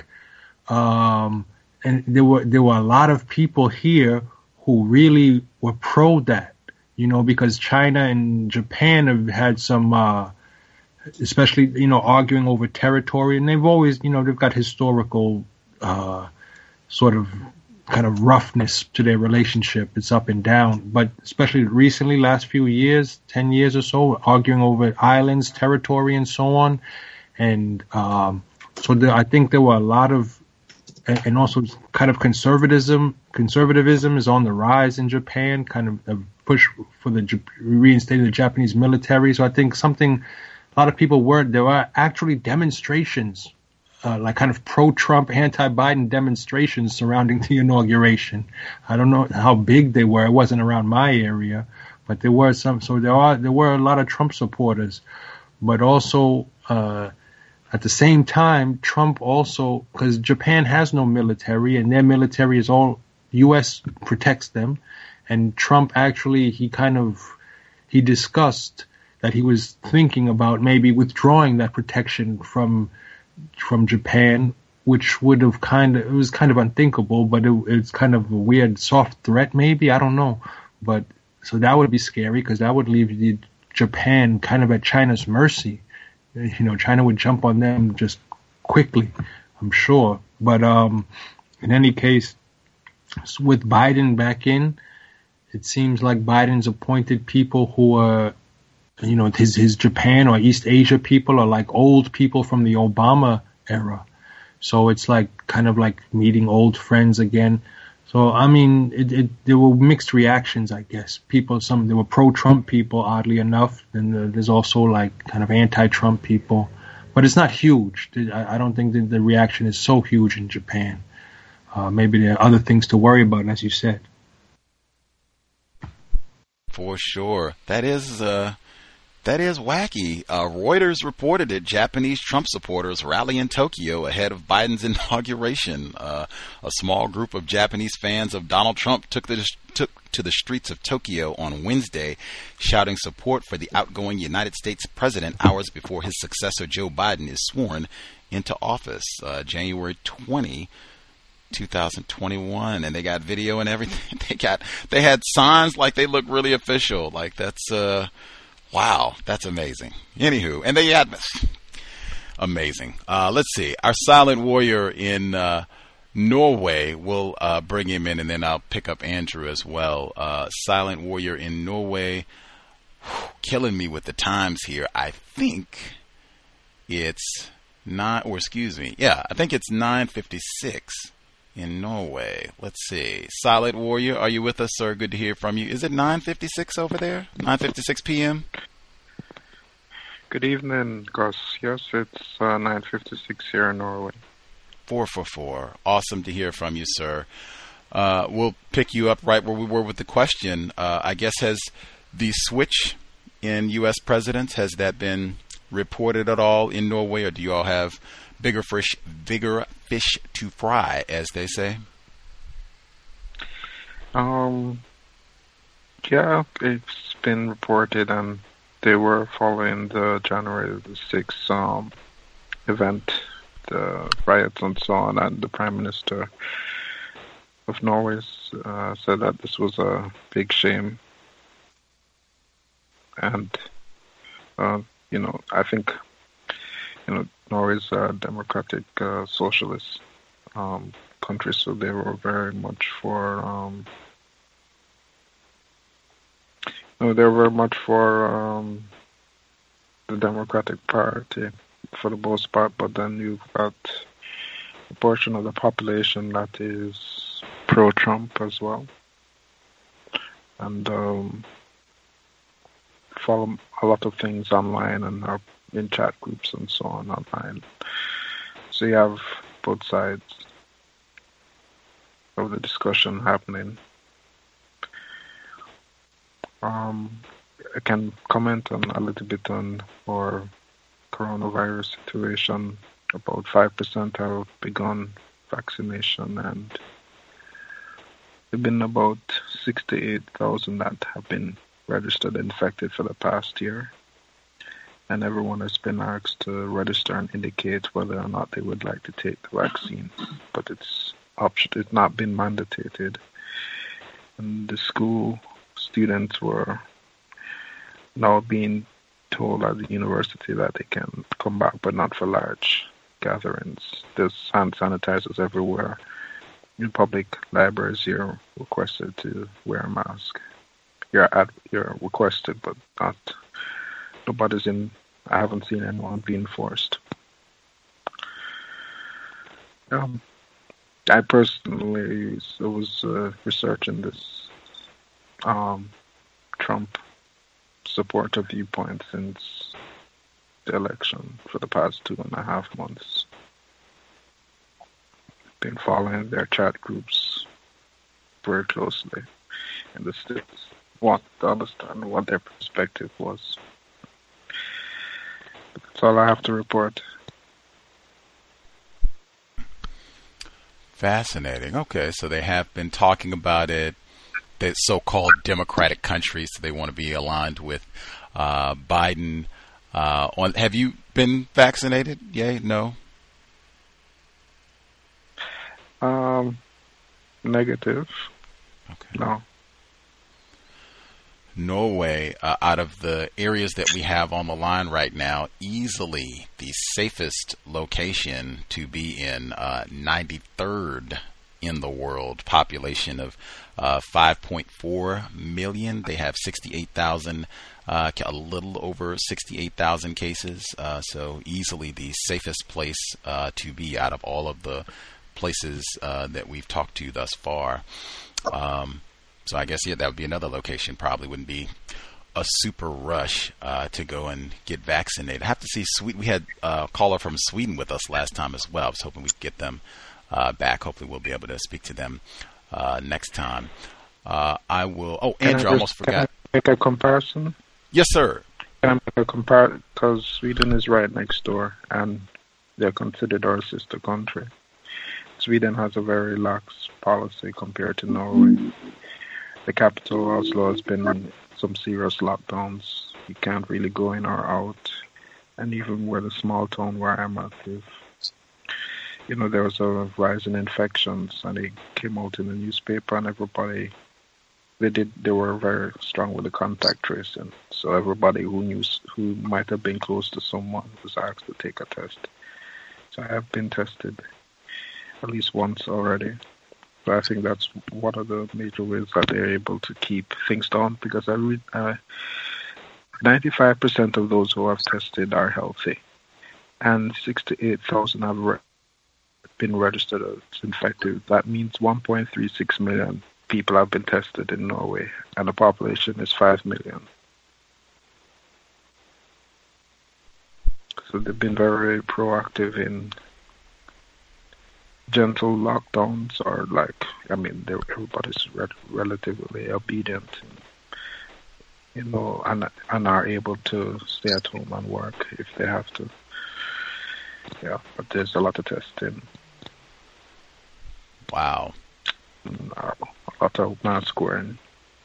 um, and there were, there were a lot of people here who really were pro that, you know, because China and Japan have had some, uh, especially, you know, arguing over territory, and they've always, you know, they've got historical, uh, sort of kind of roughness to their relationship. It's up and down, but especially recently, last few years, ten years or so, arguing over islands, territory, and so on. And, um, so there, I think there were a lot of, and also kind of conservatism, conservatism is on the rise in Japan, kind of a push for the reinstating the Japanese military. So I think something, a lot of people were, there were actually demonstrations, uh, like kind of pro-Trump, anti-Biden demonstrations surrounding the inauguration. I don't know how big they were. It wasn't around my area, but there were some, so there are, there were a lot of Trump supporters, but also, uh, at the same time, Trump also, because Japan has no military and their military is all, U S protects them. And Trump actually, he kind of, he discussed that he was thinking about maybe withdrawing that protection from, from Japan, which would have kind of, it was kind of unthinkable, but it, it's kind of a weird soft threat maybe, I don't know. But, so that would be scary because that would leave the Japan kind of at China's mercy. You know, China would jump on them just quickly, I'm sure. But um, in any case, with Biden back in, it seems like Biden's appointed people who are, you know, his, his Japan or East Asia people are like old people from the Obama era. So it's like kind of like meeting old friends again. So, I mean, it, it, there were mixed reactions, I guess. People, some, there were pro-Trump people, oddly enough, and uh, there's also like kind of anti-Trump people. But it's not huge. I, I don't think that the reaction is so huge in Japan. Uh, maybe there are other things to worry about, as you said. For sure. That is, uh, that is wacky. Uh, Reuters reported that Japanese Trump supporters rally in Tokyo ahead of Biden's inauguration. Uh, a small group of Japanese fans of Donald Trump took the, took to the streets of Tokyo on Wednesday, shouting support for the outgoing United States president hours before his successor Joe Biden is sworn into office, uh, January twentieth, twenty twenty-one, and they got video and everything. They got, they had signs like they look really official. Like that's, uh, wow, that's amazing. Anywho, and they had amazing. Uh, let's see. Our silent warrior in uh, Norway, we'll uh, bring him in, and then I'll pick up Andrew as well. Uh, silent warrior in Norway, whew, killing me with the times here. I think it's nine, or excuse me, yeah, I think it's nine fifty-six in Norway. Let's see. Silent warrior, are you with us, sir? Good to hear from you. Is it nine fifty-six over there? nine fifty-six p.m.? Good evening, Gus. Yes, it's uh, nine fifty-six here in Norway. four four four. Awesome to hear from you, sir. Uh, we'll pick you up right where we were with the question. Uh, I guess has the switch in U S presidents, has that been reported at all in Norway, or do you all have bigger fish, bigger fish to fry, as they say? Um, yeah, it's been reported, and they were following the January the sixth um, event, the riots and so on, and the Prime Minister of Norway uh, said that this was a big shame. And, uh, you know, I think, you know, Norway's a democratic uh, socialist um, country, so they were very much for, um, no, they were very much for um, the Democratic Party for the most part, but then you've got a portion of the population that is pro-Trump as well, and um, follow a lot of things online and are in chat groups and so on online. So you have both sides of the discussion happening. Um, I can comment on a little bit on our coronavirus situation. About five percent have begun vaccination, and there have been about sixty-eight thousand that have been registered infected for the past year. And everyone has been asked to register and indicate whether or not they would like to take the vaccine. But it's option, it's not been mandated. And the school students were now being told at the university that they can come back, but not for large gatherings. There's hand sanitizers everywhere. In public libraries, you're requested to wear a mask. You're at, you're requested, but not. Nobody's in. I haven't seen anyone being forced. Um, I personally was uh, researching this um, Trump supporter viewpoint since the election for the past two and a half months. Been following their chat groups very closely in the States. Want to understand what their perspective was. That's all I have to report. Fascinating. Okay, so they have been talking about it. The so-called democratic countries, so they want to be aligned with uh, Biden. Uh, on, have you been vaccinated? Yay? No? Um, negative. Okay. No. Norway, uh, out of the areas that we have on the line right now, easily the safest location to be in, uh, ninety-third in the world, population of uh, five point four million. They have sixty-eight thousand, uh, a little over sixty-eight thousand cases. Uh, so easily the safest place uh, to be out of all of the places uh, that we've talked to thus far. Um, So I guess, yeah, that would be another location. Probably wouldn't be a super rush uh, to go and get vaccinated. I have to see Sweden. We had a caller from Sweden with us last time as well. I was hoping we'd get them uh, back. Hopefully we'll be able to speak to them uh, next time. Uh, I will. Oh, Can Andrew, I I almost just, forgot. Can I make a comparison? Yes, sir. Can I make a comparison? Because Sweden is right next door, and they're considered our sister country. Sweden has a very lax policy compared to Norway. The capital, Oslo, has been in some serious lockdowns. You can't really go in or out. And even where the small town where I'm at is, you know, there was a rise in infections, and they came out in the newspaper, and everybody, they did, they were very strong with the contact tracing. So everybody who knew, who might have been close to someone was asked to take a test. So I have been tested at least once already. So I think that's one of the major ways that they're able to keep things down, because I read uh, ninety-five percent of those who have tested are healthy, and sixty-eight thousand have re- been registered as infected. That means one point three six million people have been tested in Norway, and the population is five million. So they've been very proactive in gentle lockdowns, or like, I mean, everybody's re- relatively obedient, you know, and and are able to stay at home and work if they have to. Yeah, but there's a lot of testing. Wow. And, uh, a lot of mask wearing.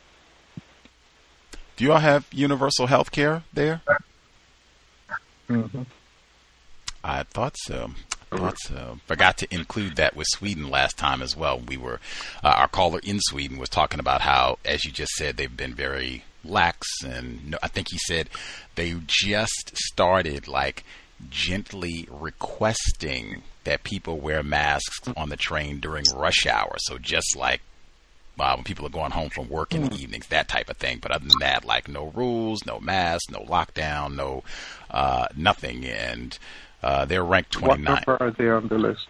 Do you all have universal health care there? Mm-hmm. I thought so. Thought so. Forgot to include that with Sweden last time as well. We were, uh, our caller in Sweden was talking about how, as you just said, they've been very lax, and no, I think he said they just started like gently requesting that people wear masks on the train during rush hour. So just like uh, when people are going home from work in the evenings, that type of thing. But other than that, like no rules, no masks, no lockdown, no uh, nothing. And Uh, they're ranked twenty-nine. What number are they on the list?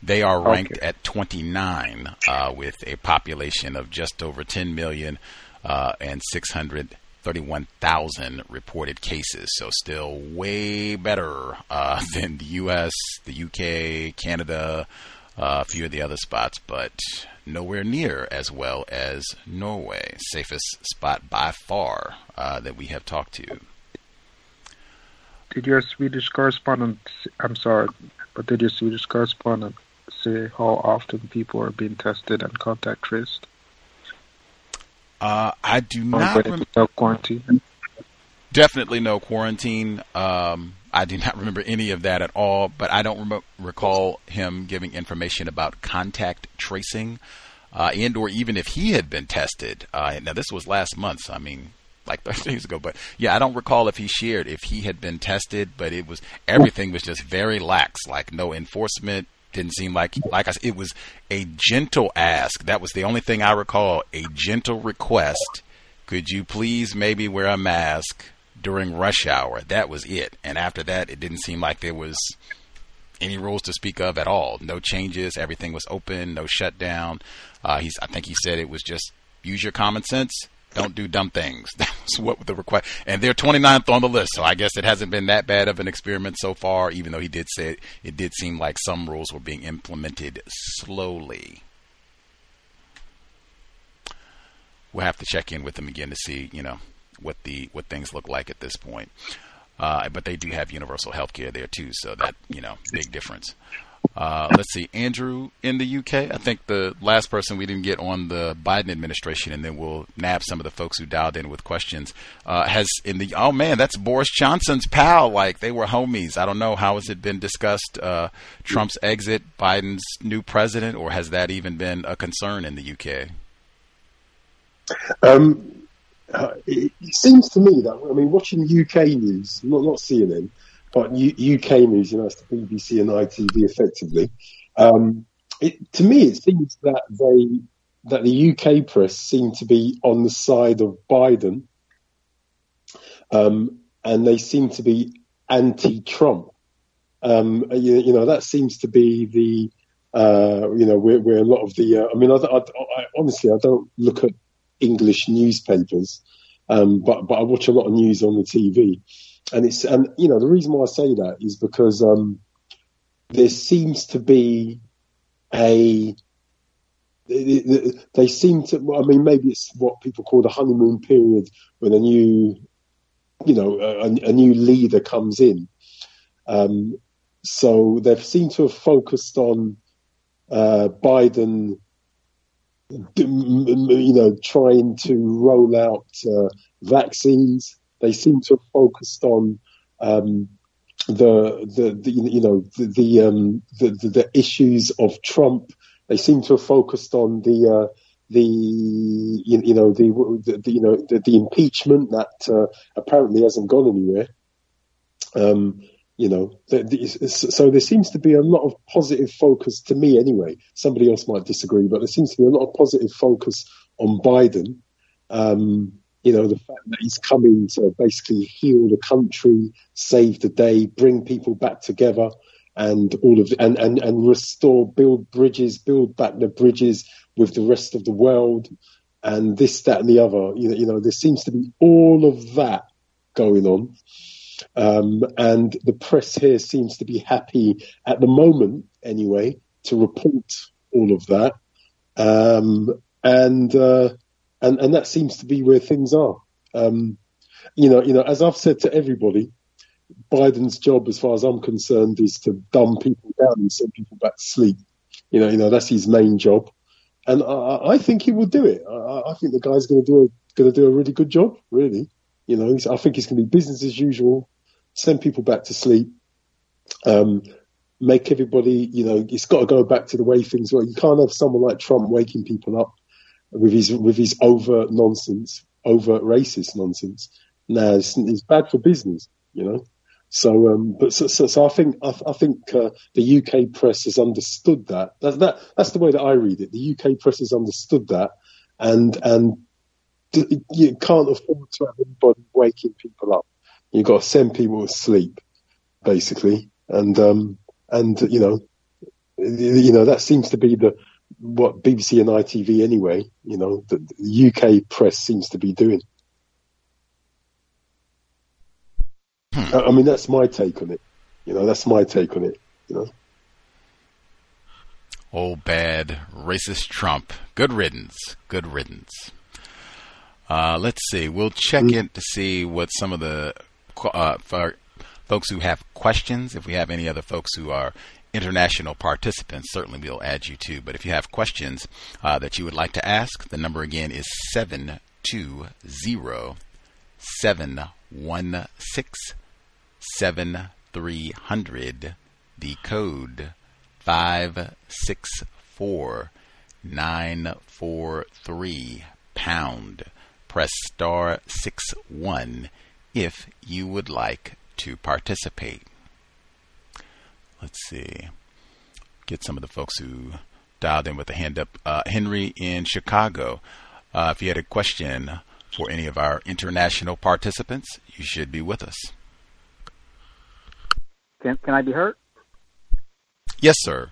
They are ranked Okay. at twenty-nine uh, with a population of just over ten million uh, and six hundred thirty-one thousand reported cases. So still way better uh, than the U S, the U K, Canada, uh, a few of the other spots, but nowhere near as well as Norway, safest spot by far uh, that we have talked to. Did your Swedish correspondent, I'm sorry, but did your Swedish correspondent say how often people are being tested and contact traced? Uh, I do Or not when it's remember. without quarantine? Definitely no quarantine. Um, I do not remember any of that at all, but I don't rem- recall him giving information about contact tracing, uh, and or even if he had been tested. Uh, now, this was last month, so I mean, like thirty days ago. But yeah, I don't recall if he shared if he had been tested, but it was, everything was just very lax, like no enforcement. Didn't seem like, like I said, it was a gentle ask. That was the only thing I recall, a gentle request. Could you please maybe wear a mask during rush hour? That was it. And after that, it didn't seem like there was any rules to speak of at all. No changes. Everything was open. No shutdown. Uh, he's, I think he said it was just use your common sense. Don't do dumb things. That was what the request. And they're twenty-ninth on the list. So I guess it hasn't been that bad of an experiment so far, even though he did say it, it did seem like some rules were being implemented slowly. We'll have to check in with them again to see, you know, what the what things look like at this point. Uh, but they do have universal health care there too, so that, you know, big difference. Uh, let's see, Andrew in the U K. I think the last person we didn't get on the Biden administration, and then we'll nab some of the folks who dialed in with questions. Uh, has in the oh man, that's Boris Johnson's pal. Like they were homies. I don't know, how has it been discussed? Uh, Trump's exit, Biden's new president, or has that even been a concern in the U K? Um, uh, it, it seems to me that, I mean, watching U K news, not not C N N, but U, UK news, you know, it's the B B C and I T V effectively. Um, it, to me, it seems that they that the U K press seem to be on the side of Biden, um, and they seem to be anti-Trump. Um, you, you know, that seems to be the uh, you know where, where a lot of the. Uh, I mean, I, I, I, honestly, I don't look at English newspapers, um, but but I watch a lot of news on the T V. And it's, and you know, the reason why I say that is because um, there seems to be a, they, they seem to, I mean, maybe it's what people call the honeymoon period when a new, you know, a, a new leader comes in. Um, so they seem to have focused on uh, Biden, you know, trying to roll out uh, vaccines. They seem to have focused on um, the, the, the, you know, the the, um, the the the issues of Trump. They seem to have focused on the uh, the you, you know the, the, the you know the, the impeachment that uh, apparently hasn't gone anywhere. Um, you know, the, the, so there seems to be a lot of positive focus, to me anyway. Somebody else might disagree, but there seems to be a lot of positive focus on Biden. Um, You know, the fact that he's coming to basically heal the country, save the day, bring people back together, and all of and, and, and restore, build bridges, build back the bridges with the rest of the world, and this, that, and the other. You know, you know, there seems to be all of that going on, um, and the press here seems to be happy at the moment, anyway, to report all of that, um, and. Uh, And, and that seems to be where things are. Um, you know, you know, as I've said to everybody, Biden's job, as far as I'm concerned, is to dumb people down and send people back to sleep. You know, you know, that's his main job, and I, I think he will do it. I, I think the guy's going to do a going to do a really good job. Really, you know, I think it's going to be business as usual. Send people back to sleep. Um, make everybody, you know, it's got to go back to the way things were. You can't have someone like Trump waking people up with his with his overt nonsense, overt racist nonsense. Now it's, it's bad for business, you know. So, um, but so, so, so I think I, I think uh, the U K press has understood that. That's that. That's the way that I read it. The U K press has understood that, and and you can't afford to have anybody waking people up. You've got to send people to sleep, basically, and um, and you know, you know, that seems to be the what B B C and I T V anyway, you know, the, the U K press seems to be doing. Hmm. I mean, that's my take on it. You know, that's my take on it, you know. Old bad racist Trump. Good riddance. Good riddance. Uh, let's see. We'll check mm. in to see what some of the uh, for folks who have questions, if we have any other folks who are international participants, certainly we'll add you too. But if you have questions uh, that you would like to ask, the number again is seven two zero, seven one six, seven three hundred. The code five six four nine four three pound. Press star six one if you would like to participate. Let's see. Get some of the folks who dialed in with a hand up. Uh, Henry in Chicago. Uh, if you had a question for any of our international participants, you should be with us. Can, can I be heard? Yes, sir.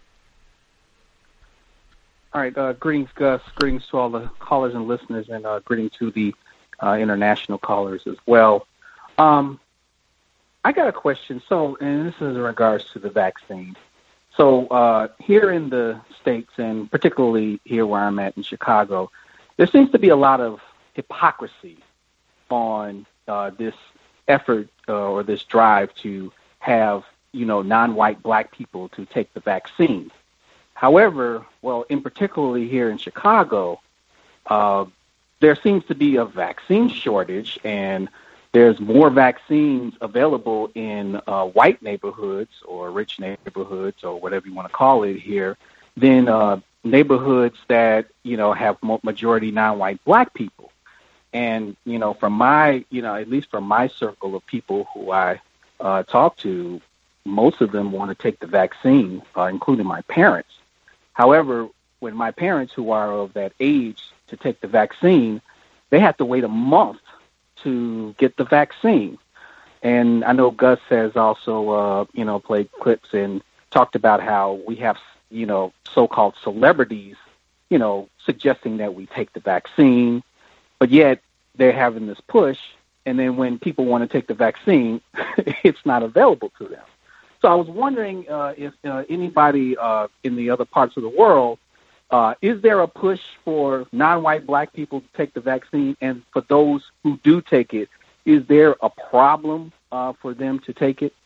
All right. Uh, greetings, Gus. Greetings to all the callers and listeners, and uh, greetings to the uh, international callers as well. Um, I got a question. So, and this is in regards to the vaccine. So uh, here in the States, and particularly here where I'm at in Chicago, there seems to be a lot of hypocrisy on uh, this effort uh, or this drive to have, you know, non-white black people to take the vaccine. However, well, in particularly here in Chicago, uh, there seems to be a vaccine shortage, and there's more vaccines available in uh, white neighborhoods or rich neighborhoods or whatever you want to call it here than uh, neighborhoods that, you know, have majority non-white black people. And, you know, from my, you know, at least from my circle of people who I uh, talk to, most of them want to take the vaccine, uh, including my parents. However, when my parents, who are of that age to take the vaccine, they have to wait a month to get the vaccine. And I know Gus has also, uh, you know, played clips and talked about how we have, you know, so-called celebrities, you know, suggesting that we take the vaccine, but yet they're having this push. And then when people want to take the vaccine, it's not available to them. So I was wondering uh, if uh, anybody uh, in the other parts of the world, uh, is there a push for non-white black people to take the vaccine? And for those who do take it, is there a problem uh, for them to take it?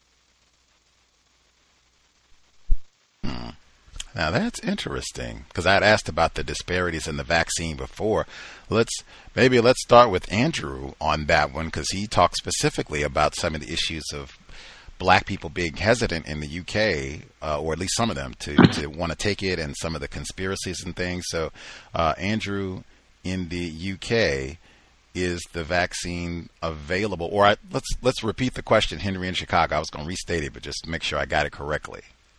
Hmm. Now that's interesting, because I had asked about the disparities in the vaccine before. Let's maybe let's start with Andrew on that one, because he talked specifically about some of the issues of black people being hesitant in the U K, uh, or at least some of them, to, to want to take it, and some of the conspiracies and things. So, uh, Andrew, in the U K, is the vaccine available? Or I, let's let's repeat the question, Henry in Chicago. I was going to restate it, but just to make sure I got it correctly.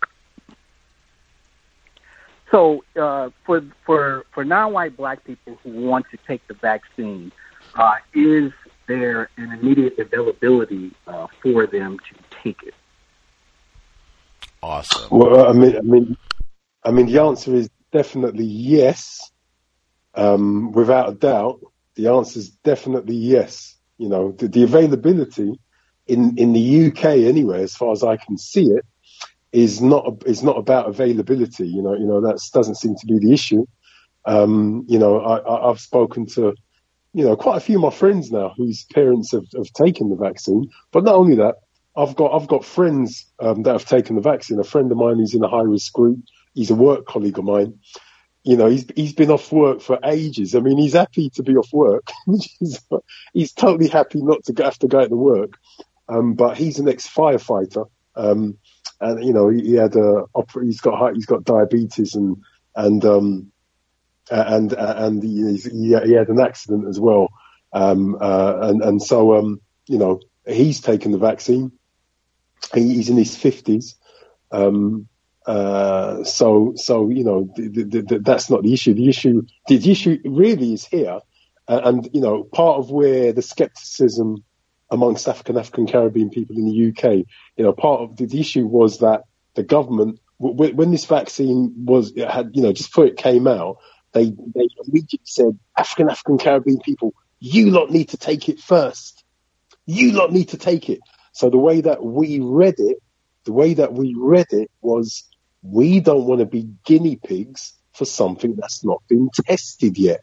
So, uh, for for for non-white black people who want to take the vaccine, uh, is there an immediate availability uh, for them to take it? Awesome. Well, I mean, I mean, I mean, the answer is definitely yes. Um, without a doubt, the answer is definitely yes. You know, the, the availability in in the U K, anyway, as far as I can see it, is not is not about availability. You know, you know that doesn't seem to be the issue. Um, you know, I, I, I've spoken to, you know, quite a few of my friends now whose parents have, have taken the vaccine. But not only that, I've got I've got friends um, that have taken the vaccine. A friend of mine who's in a high risk group, he's a work colleague of mine. You know, he's he's been off work for ages. I mean, he's happy to be off work. He's totally happy not to have to go to work. Um, but he's an ex-firefighter, um, and you know, he, he had a he's got he's got diabetes and and um, and and he, he had an accident as well. Um, uh, and and so um, you know, he's taken the vaccine. He, he's in his fifties. Um, Uh, so, so you know, the, the, the, that's not the issue. The issue, the, the issue really is here, uh, and you know, part of where the scepticism amongst African, African Caribbean people in the U K, you know, part of the, the issue was that the government when this vaccine was had, you know, just before it came out, they they immediately said, African, African, Caribbean people, you lot need to take it first. You lot need to take it. So the way that we read it, the way that we read it was, we don't want to be guinea pigs for something that's not been tested yet.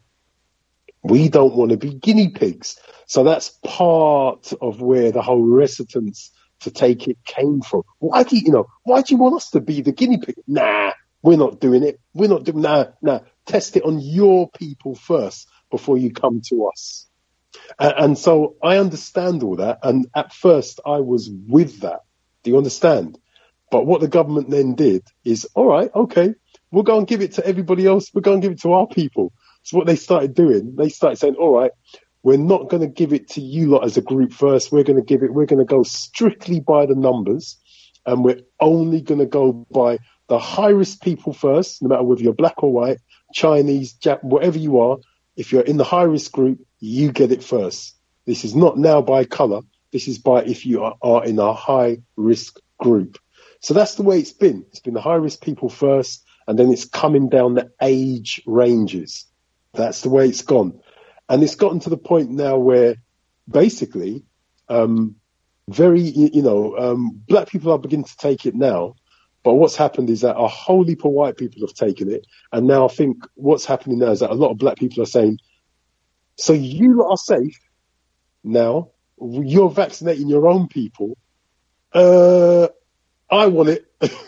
We don't want to be guinea pigs. So that's part of where the whole resistance to take it came from. Why do you, you know, why do you want us to be the guinea pig? Nah, we're not doing it. We're not doing, nah, nah, test it on your people first before you come to us. And, and so I understand all that. And at first I was with that. Do you understand? But what the government then did is, all right, okay, we'll go and give it to everybody else. We'll go and give it to our people. So what they started doing, they started saying, all right, we're not going to give it to you lot as a group first. We're going to give it, we're going to go strictly by the numbers, and we're only going to go by the high risk people first, no matter whether you're black or white, Chinese, Jap, whatever you are. If you're in the high risk group, you get it first. This is not now by color. This is by if you are, are in a high risk group. So that's the way it's been. It's been the high risk people first, and then it's coming down the age ranges. That's the way it's gone. And it's gotten to the point now where basically, um, very, you know, um, black people are beginning to take it now. But what's happened is that a whole heap of white people have taken it. And now I think what's happening now is that a lot of black people are saying, so you lot are safe now. You're vaccinating your own people. Uh, I want it.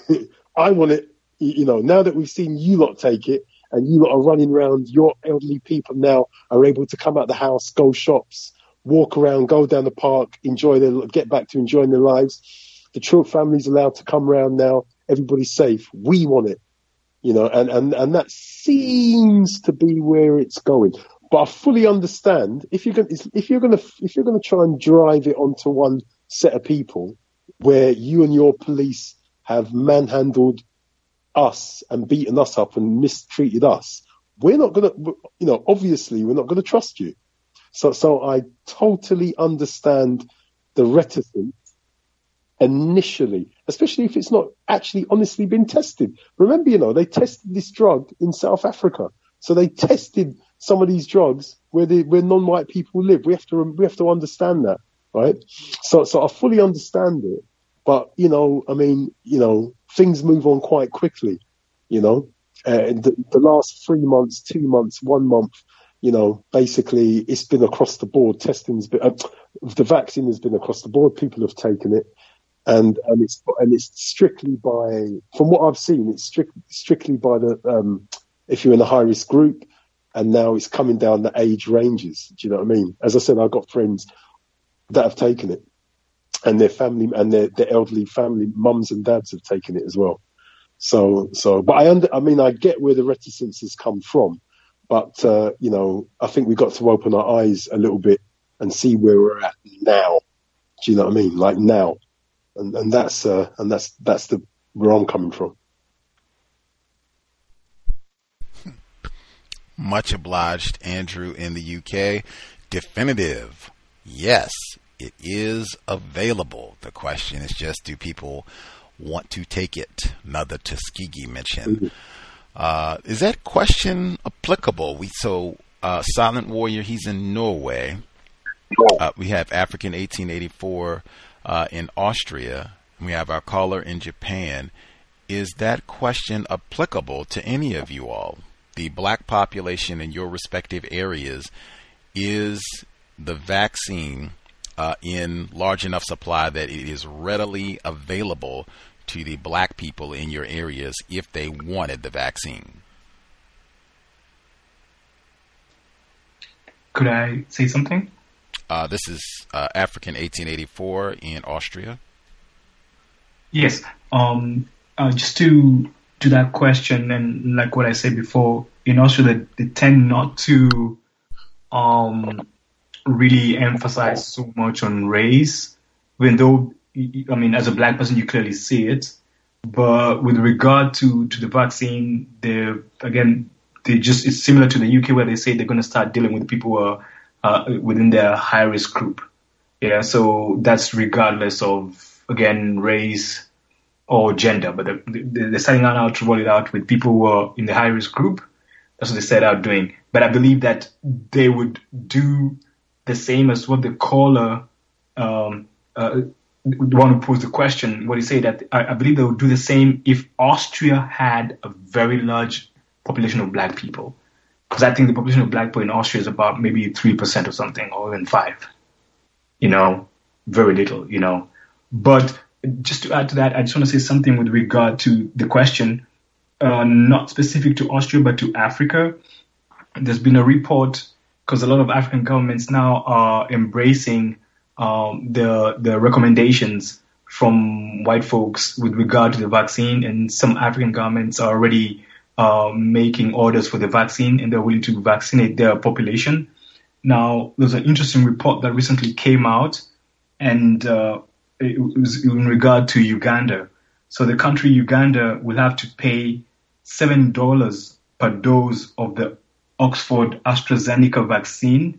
I want it. You know, now that we've seen you lot take it, and you lot are running around, your elderly people now are able to come out the house, go shops, walk around, go down the park, enjoy their, get back to enjoying their lives. The true family's allowed to come around now. Everybody's safe. We want it, you know, and, and, and that seems to be where it's going. But I fully understand if you're going, if you're going to, if you're going to try and drive it onto one set of people where you and your police have manhandled us and beaten us up and mistreated us, we're not going to, you know, obviously we're not going to trust you. So, so I totally understand the reticence initially, especially if it's not actually honestly been tested. Remember, you know, they tested this drug in South Africa. So they tested some of these drugs where the, where non-white people live. We have to, we have to understand that, right? So, so I fully understand it. But, you know, I mean, you know, things move on quite quickly, you know. Uh, the, the last three months, two months, one month, you know, basically it's been across the board. Testing's been, uh, the vaccine has been across the board. People have taken it, and and it's and it's strictly by, from what I've seen, it's strict, strictly by the um, if you're in a high risk group, and now it's coming down the age ranges. Do you know what I mean? As I said, I've got friends that have taken it, and their family and their, their elderly family, mums and dads have taken it as well. So, so, but I under, I mean, I get where the reticences come from, but, uh, you know, I think we've got to open our eyes a little bit and see where we're at now. Do you know what I mean? Like now. And, and that's, uh, and that's, that's the, where I'm coming from. Much obliged, Andrew in the U K. Definitive. Yes, it is available. The question is just, do people want to take it? Another Tuskegee mention. Mm-hmm. Uh, is that question applicable? We so uh, Silent Warrior, he's in Norway. Uh, we have African eighteen eighty-four uh, in Austria. We have our caller in Japan. Is that question applicable to any of you all? The black population in your respective areas, is the vaccine uh, in large enough supply that it is readily available to the black people in your areas if they wanted the vaccine? Could I say something? Uh, this is uh, African eighteen eighty-four in Austria. Yes. Um, uh, just to to that question, and like what I said before, in Austria, they, they tend not to um, really emphasize so much on race, even though, I mean, as a black person, you clearly see it. But with regard to, to the vaccine, they again, they just it's similar to the U K where they say they're going to start dealing with people who are uh, within their high risk group. Yeah, so that's regardless of, again, race, or gender, but they're, they're setting out now to roll it out with people who are in the high risk group. That's what they set out doing. But I believe that they would do the same as what the caller, um, uh, the one who posed the question, what he said, that I, I believe they would do the same if Austria had a very large population of black people. Because I think the population of black people in Austria is about maybe three percent or something, or even five. You know, very little, you know. But just to add to that, I just want to say something with regard to the question, uh, not specific to Austria, but to Africa. There's been a report, because a lot of African governments now are embracing um, the the recommendations from white folks with regard to the vaccine, and some African governments are already uh, making orders for the vaccine, and they're willing to vaccinate their population. Now, there's an interesting report that recently came out, and uh, it was in regard to Uganda. So the country Uganda will have to pay seven dollars per dose of the Oxford AstraZeneca vaccine,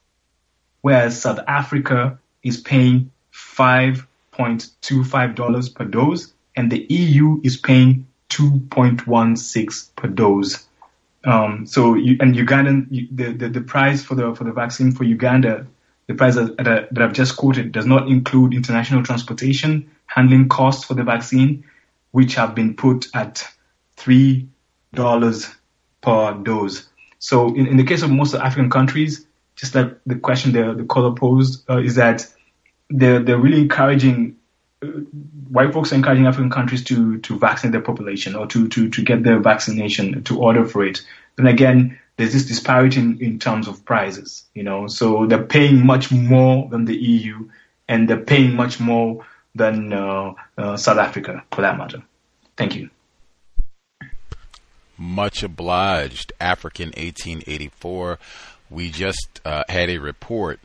whereas South Africa is paying five point two five dollars per dose, and the E U is paying two point one six per dose. Um, so, you, and Ugandan, the, the, the price for the for the vaccine for Uganda, the price that, that, that I've just quoted, does not include international transportation, handling costs for the vaccine, which have been put at three dollars per dose. So in, in the case of most African countries, just like the question the, the caller posed, uh, is that they're, they're really encouraging, uh, white folks are encouraging African countries to, to vaccinate their population, or to, to, to get their vaccination, to order for it. Then again, there's this disparity in, in terms of prices, you know, so they're paying much more than the E U, and they're paying much more than uh, uh, South Africa, for that matter. Thank you. Much obliged, African eighteen eighty-four. We just uh, had a report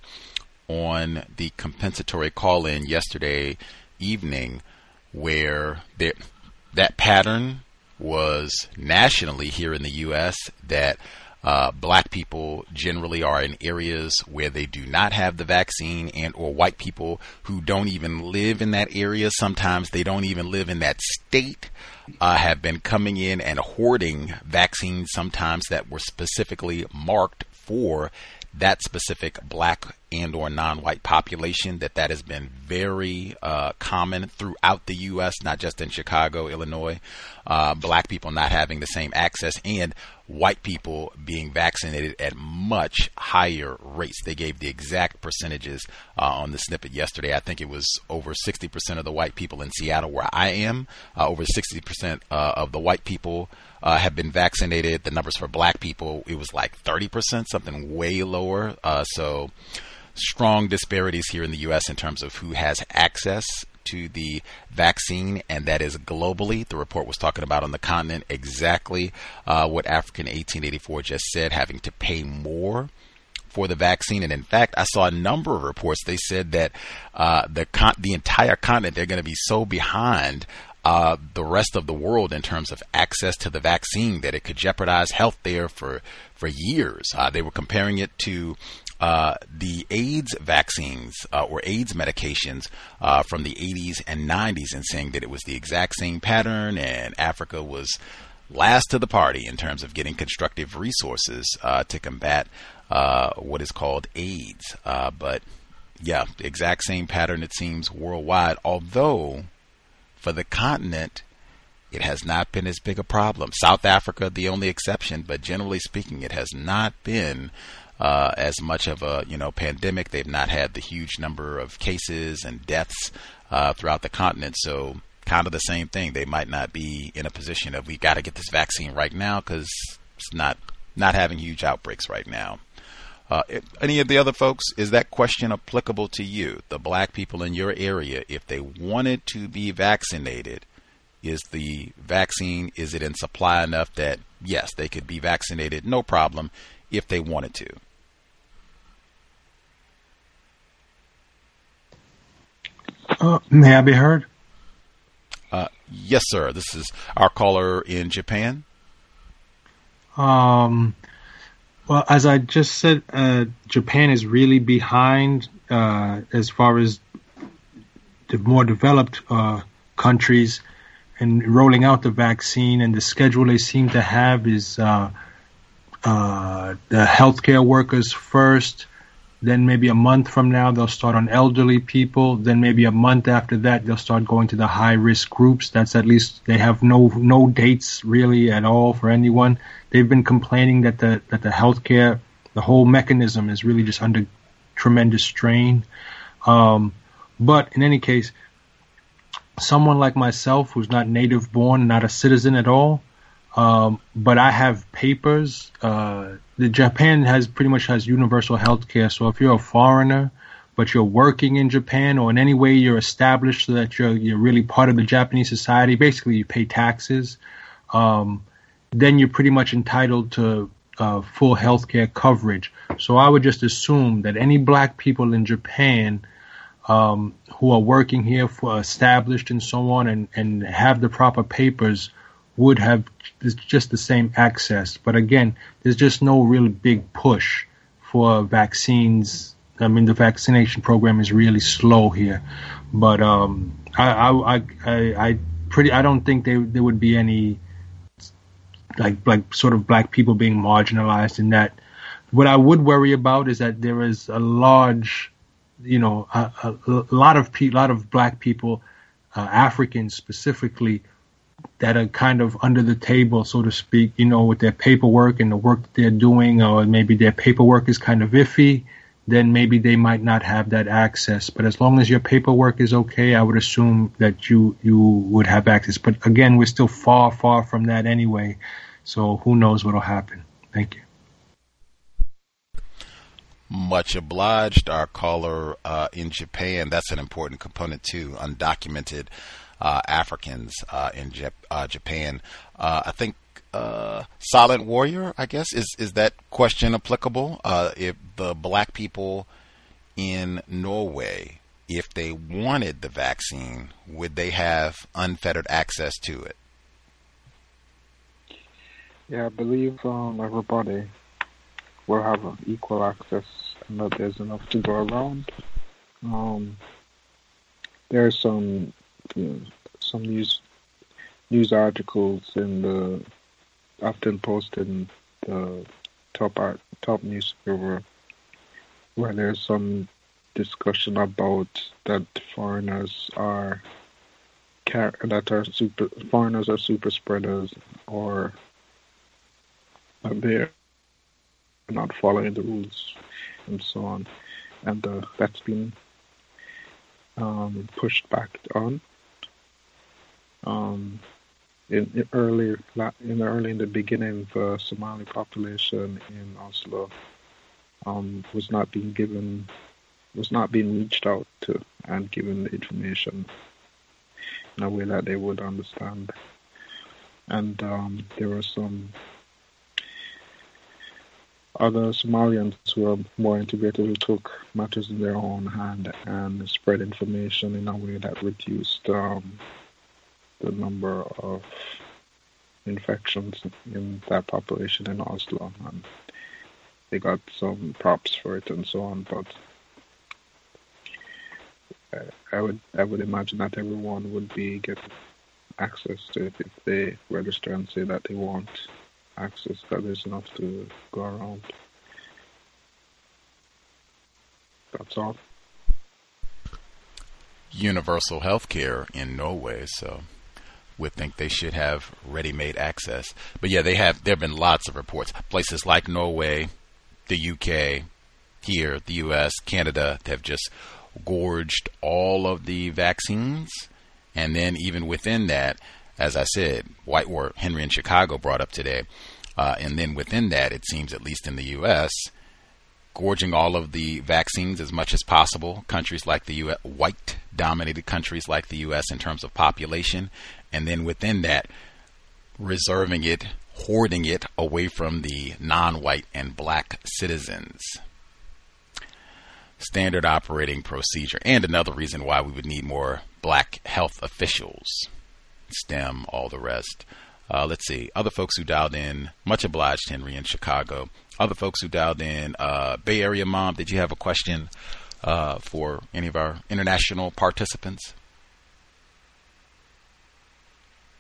on the compensatory call-in yesterday evening, where there, that pattern was nationally here in the U S that uh, black people generally are in areas where they do not have the vaccine, and or white people who don't even live in that area, sometimes they don't even live in that state, uh, have been coming in and hoarding vaccines, sometimes that were specifically marked for that specific black and or non-white population. That that has been very uh, common throughout the U S, not just in Chicago, Illinois. Uh, black people not having the same access, and white people being vaccinated at much higher rates. They gave the exact percentages uh, on the snippet yesterday. I think it was over sixty percent of the white people in Seattle, where I am, uh, over sixty percent uh, of the white people uh, have been vaccinated. The numbers for black people, it was like thirty percent, something way lower. Uh, so strong disparities here in the U S in terms of who has access to the vaccine, and that is globally. The report was talking about on the continent exactly uh, what African eighteen eighty-four just said, having to pay more for the vaccine. And in fact, I saw a number of reports. They said that uh, the con- the entire continent, they're going to be so behind uh, the rest of the world in terms of access to the vaccine that it could jeopardize health there for, for years. Uh, they were comparing it to Uh, the AIDS vaccines uh, or AIDS medications uh, from the eighties and nineties, and saying that it was the exact same pattern, and Africa was last to the party in terms of getting constructive resources uh, to combat uh, what is called AIDS. Uh, but yeah, the exact same pattern, it seems, worldwide, although for the continent, it has not been as big a problem. South Africa, the only exception, but generally speaking, it has not been Uh, as much of a, you know, pandemic. They've not had the huge number of cases and deaths uh, throughout the continent. So kind of the same thing. They might not be in a position of, we got to get this vaccine right now, because it's not, not having huge outbreaks right now. Uh, if, any of the other folks, is that question applicable to you? The black people in your area, if they wanted to be vaccinated, is the vaccine, is it in supply enough that, yes, they could be vaccinated, no problem, if they wanted to? Uh, may I be heard? Uh, yes, sir. This is our caller in Japan. Um, well, as I just said, uh, Japan is really behind uh, as far as the more developed uh, countries. and rolling out the vaccine, and the schedule they seem to have is uh, uh, the healthcare workers first. Then maybe a month from now, they'll start on elderly people. Then maybe a month after that, they'll start going to the high-risk groups. That's at least, they have no no dates really at all for anyone. They've been complaining that the that the healthcare, the whole mechanism is really just under tremendous strain. Um, but in any case, someone like myself who's not native born, not a citizen at all, um, but I have papers. Uh, the Japan has pretty much has universal health care. So if you're a foreigner, but you're working in Japan, or in any way you're established so that you're you're really part of the Japanese society, basically you pay taxes, um, then you're pretty much entitled to uh, full health care coverage. So I would just assume that any black people in Japan um, who are working here, for established and so on, and, and have the proper papers would have just the same access. But again, there's just no real big push for vaccines. I mean, the vaccination program is really slow here. But um, I, I, I, I pretty, I don't think there there would be any like like sort of black people being marginalized in that. What I would worry about is that there is a large, you know, a, a, a lot of pe- lot of black people, uh, Africans specifically, that are kind of under the table, so to speak, you know, with their paperwork and the work that they're doing, or maybe their paperwork is kind of iffy, then maybe they might not have that access. But as long as your paperwork is okay, I would assume that you, you would have access. But again, we're still far, far from that anyway. So who knows what will happen. Thank you. Much obliged, our caller uh, in Japan. That's an important component too, undocumented Uh, Africans uh, in Jap- uh, Japan. Uh, I think uh, Silent Warrior, I guess, is, is that question applicable? Uh, if the black people in Norway, if they wanted the vaccine, would they have unfettered access to it? Yeah, I believe um, everybody will have equal access and that there's enough to go around. Um, there's some You know, some news news articles in the often posted in the top art, top newspaper where there's some discussion about that foreigners are that are super foreigners are super spreaders, or that they're not following the rules and so on, and uh, that's been um, pushed back on. Um, in, in early, in early in the beginning, the Somali population in Oslo um, was not being given, was not being reached out to and given the information in a way that they would understand. And um, there were some other Somalians who are more integrated who took matters in their own hand and spread information in a way that reduced um, the number of infections in that population in Oslo, and they got some props for it and so on. But I would I would imagine that everyone would be getting access to it if they register and say that they want access, that there's enough to go around. That's all. Universal health care in Norway, so would think they should have ready-made access. But yeah, they have. There have been lots of reports. Places like Norway, the U K, here, the U S, Canada, have just gorged all of the vaccines. And then even within that, as I said, White War, Henry in Chicago brought up today. Uh, and then within that, it seems, at least in the U S, gorging all of the vaccines as much as possible. Countries like the U S, white-dominated countries like the U S in terms of population. And then within that, reserving it, hoarding it away from the non-white and black citizens. Standard operating procedure. And another reason why we would need more black health officials. STEM, all the rest. Uh, let's see. Other folks who dialed in, much obliged, Henry in Chicago. Other folks who dialed in, uh, Bay Area Mom, did you have a question uh, for any of our international participants?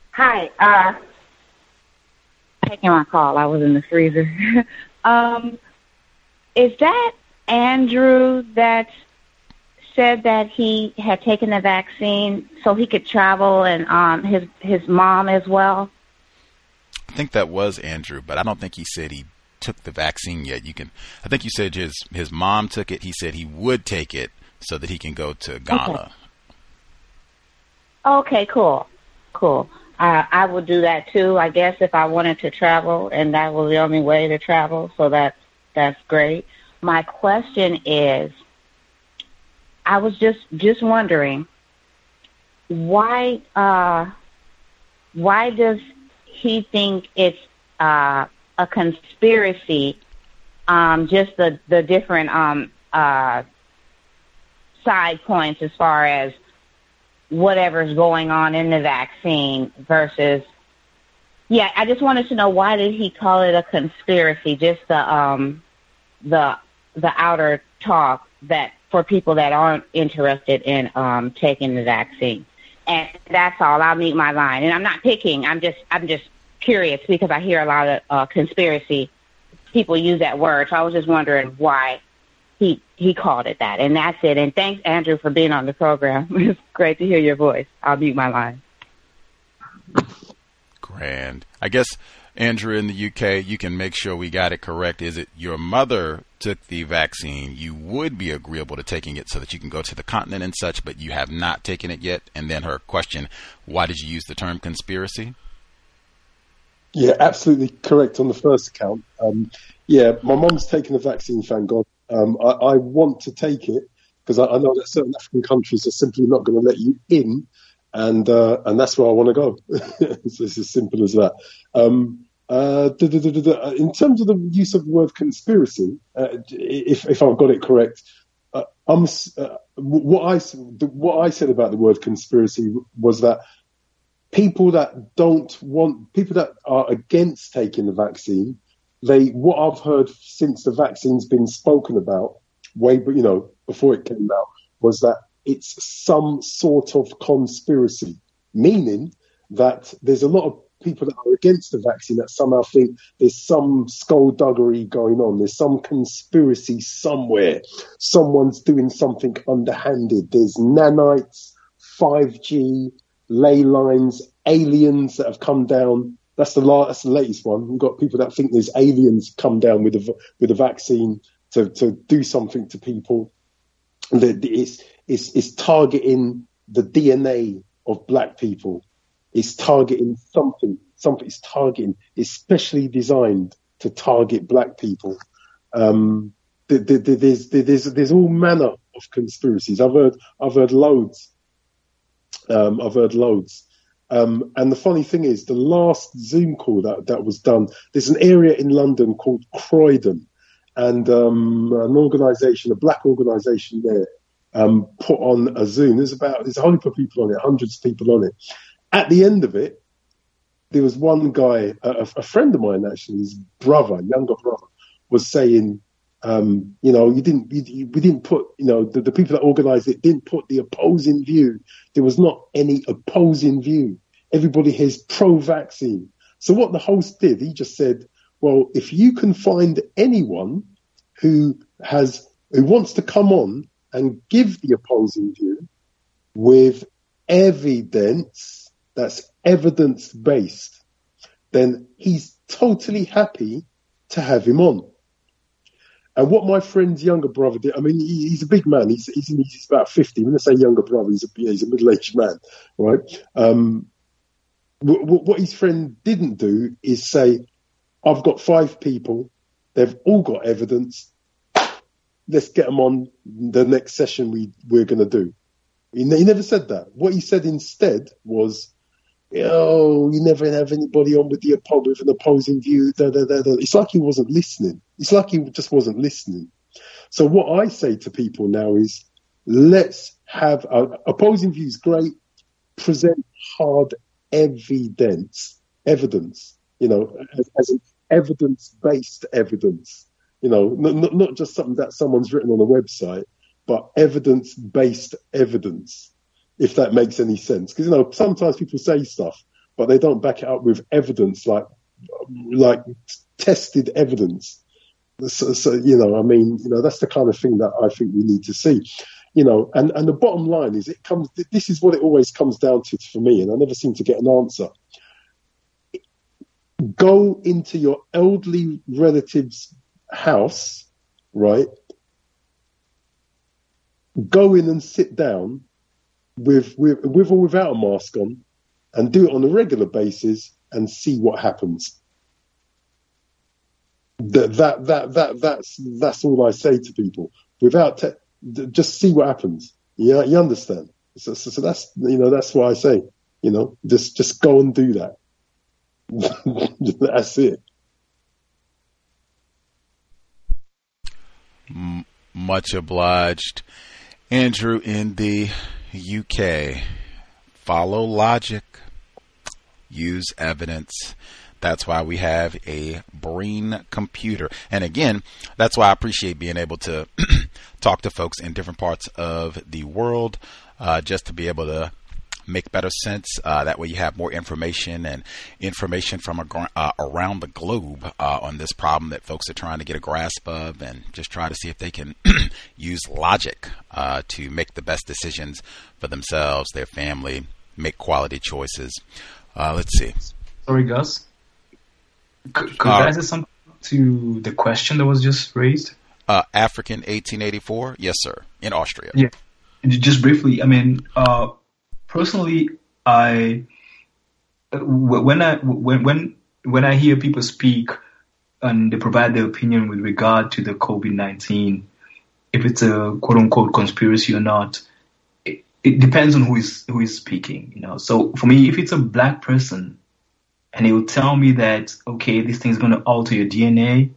Hi. Uh, taking my call. I was in the freezer. um, is that Andrew that said that he had taken the vaccine so he could travel, and um, his his mom as well? I think that was Andrew, but I don't think he said he took the vaccine yet. You can. I think you said his his mom took it. He said he would take it so that he can go to Ghana. Okay, okay cool, cool. Uh, I would do that too, I guess, if I wanted to travel, and that was the only way to travel. So that that's great. My question is, I was just just wondering, why uh, why does he think it's uh, a conspiracy? Um, just the the different um, uh, side points as far as whatever's going on in the vaccine versus, yeah, I just wanted to know, why did he call it a conspiracy? Just the um, the the outer talk that for people that aren't interested in um, taking the vaccine. And that's all. I'll mute my line. And I'm not picking. I'm just I'm just curious because I hear a lot of uh, conspiracy people use that word. So I was just wondering why he he called it that. And that's it. And thanks, Andrew, for being on the program. It's great to hear your voice. I'll mute my line. Grand. I guess, Andrew, in the U K, you can make sure we got it correct. Is it your mother took the vaccine? You would be agreeable to taking it so that you can go to the continent and such, but you have not taken it yet. And then her question, why did you use the term conspiracy? Yeah, absolutely correct on the first account. Um, yeah, my mom's taken the vaccine, thank God. Um, I, I want to take it because I, I know that certain African countries are simply not going to let you in, and uh, and that's where I want to go. It's, it's as simple as that. Um, uh, da, da, da, da, da. In terms of the use of the word conspiracy, uh, if if I've got it correct, uh, I'm, uh, what I what I said about the word conspiracy was that people that don't want, people that are against taking the vaccine, they, what I've heard since the vaccine's been spoken about, way, you know, before it came out, was that it's some sort of conspiracy, meaning that there's a lot of people that are against the vaccine that somehow think there's some skullduggery going on. There's some conspiracy somewhere. Someone's doing something underhanded. There's nanites, five G, ley lines, aliens that have come down. That's the la- that's the latest one. We've got people that think there's aliens come down with a with a vaccine to, to do something to people. That it's, it's it's targeting the D N A of black people. It's targeting something. Something is targeting. It's specially designed to target black people. Um, the, the, the, there's the, there's there's all manner of conspiracies. I've heard I've heard loads. Um, I've heard loads. Um, and the funny thing is, the last Zoom call that, that was done, there's an area in London called Croydon, and um, an organisation, a black organisation there, um, put on a Zoom. There's about, there's a whole heap of people on it, hundreds of people on it. At the end of it, there was one guy, a, a friend of mine actually, his brother, younger brother, was saying, Um, you know, you didn't, you, we didn't put, you know, the, the people that organised it didn't put the opposing view. There was not any opposing view. Everybody here is pro-vaccine. So what the host did, he just said, well, if you can find anyone who has, who wants to come on and give the opposing view with evidence that's evidence-based, then he's totally happy to have him on. And what my friend's younger brother did, I mean, he, he's a big man. He's, he's, he's about fifty. When I say younger brother, he's a, he's a middle-aged man, right? Um, what, what his friend didn't do is say, I've got five people. They've all got evidence. Let's get them on the next session we, we're going to do. He, he never said that. What he said instead was, oh, you never have anybody on with the with an opposing view. Da, da, da, da. It's like he wasn't listening. It's like he just wasn't listening. So what I say to people now is, let's have uh, opposing views. Great, present hard evidence, evidence. You know, as, as an evidence-based evidence. You know, not, not just something that someone's written on a website, but evidence-based evidence. If that makes any sense. Because, you know, sometimes people say stuff, but they don't back it up with evidence, like like tested evidence. So, so you know, I mean, you know, that's the kind of thing that I think we need to see. You know, and, and the bottom line is, it comes. This is what it always comes down to for me, and I never seem to get an answer. Go into your elderly relative's house, right? Go in and sit down with with with or without a mask on, and do it on a regular basis, and see what happens. That that that that that's that's all I say to people. Without te- just see what happens. Yeah, you understand. So, so so that's you know that's what I say. You know, just just go and do that. That's it. M- much obliged, Andrew in the U K. Follow logic. Use evidence. That's why we have a brain computer. And again, that's why I appreciate being able to talk to folks in different parts of the world, uh, just to be able to make better sense. Uh, that way you have more information and information from a, uh, around the globe uh, on this problem that folks are trying to get a grasp of, and just try to see if they can use logic uh, to make the best decisions for themselves, their family, make quality choices. Uh, let's see. Sorry, Gus. Could, could uh, I say something to the question that was just raised? Uh, African eighteen eighty-four? Yes, sir. In Austria. Yeah. Just briefly, I mean, uh, personally, I when I when when when I hear people speak and they provide their opinion with regard to the COVID nineteen, if it's a quote unquote conspiracy or not, it, it depends on who is who is speaking. You know, so for me, if it's a black person and he will tell me that, okay, this thing's going to alter your D N A,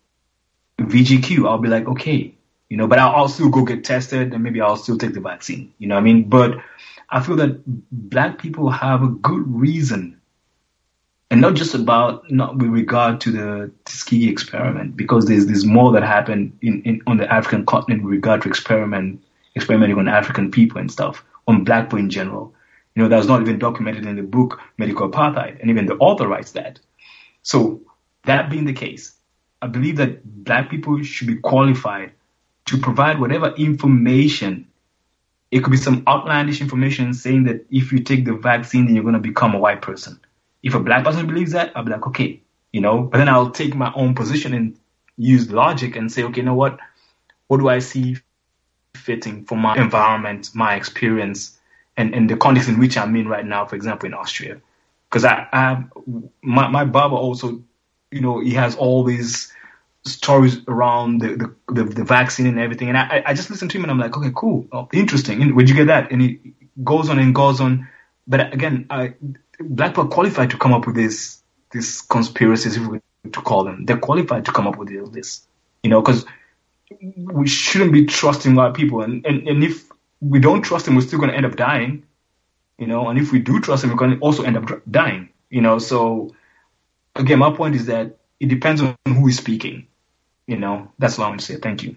V G Q, I'll be like, okay, you know, but I'll, I'll still go get tested and maybe I'll still take the vaccine. You know what I mean? But I feel that black people have a good reason, and not just about, not with regard to the Tuskegee experiment, because there's there's more that happened in, in on the African continent with regard to experiment, experimenting on African people and stuff, on black people in general. You know, that was not even documented in the book Medical Apartheid, and even the author writes that. So that being the case, I believe that black people should be qualified to provide whatever information. It could be some outlandish information saying that if you take the vaccine, then you're going to become a white person. If a black person believes that, I'll be like, okay, you know, but then I'll take my own position and use logic and say, okay, you know what, what do I see fitting for my environment, my experience, and, and the context in which I'm in right now, for example, in Austria. Because I, I my, my barber also, you know, he has all these stories around the, the, the, the vaccine and everything. And I, I just listened to him and I'm like, okay, cool. Oh, interesting. Where'd you get that? And he goes on and goes on. But again, I, black people are qualified to come up with this, these conspiracies, if we were to call them. They're qualified to come up with this, you know, because we shouldn't be trusting white people. And, and, and if we don't trust them, we're still going to end up dying, you know, and if we do trust them, we're going to also end up dying, you know. So again, my point is that it depends on who is speaking. You know, that's all I'm going to say. Thank you.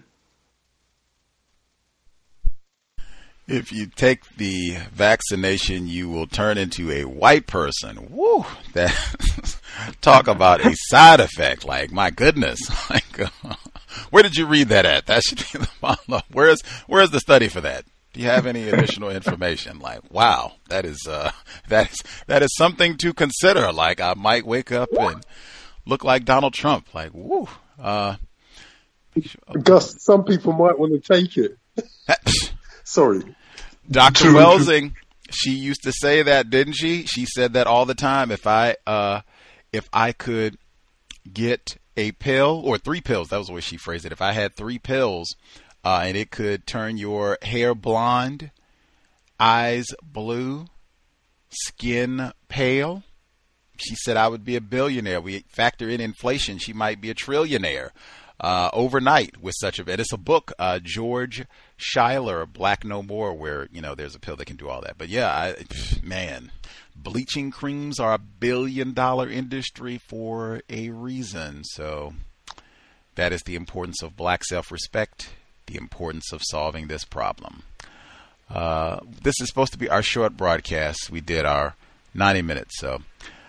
If you take the vaccination, you will turn into a white person. Woo! That talk about a side effect. Like, my goodness. Like, uh, where did you read that at? That should be the follow-up. Where's where's the study for that? Do you have any additional information? Like, wow, that is uh, that is that is something to consider. Like, I might wake up and look like Donald Trump. Like, woo. Uh, Gus, some people might want to take it. Sorry. Doctor Welsing, she used to say that, didn't she? She said that all the time. If I uh, if I could get a pill, or three pills, that was the way she phrased it. If I had three pills uh, and it could turn your hair blonde, eyes blue, skin pale, she said I would be a billionaire. We factor in inflation, she might be a trillionaire. Uh, overnight with such a bit. It's a book, uh, George Schuyler, Black No More, where, you know, there's a pill that can do all that. But yeah, I, man, bleaching creams are a billion dollar industry for a reason. So that is the importance of black self-respect, the importance of solving this problem. Uh, this is supposed to be our short broadcast. We did our ninety minutes. So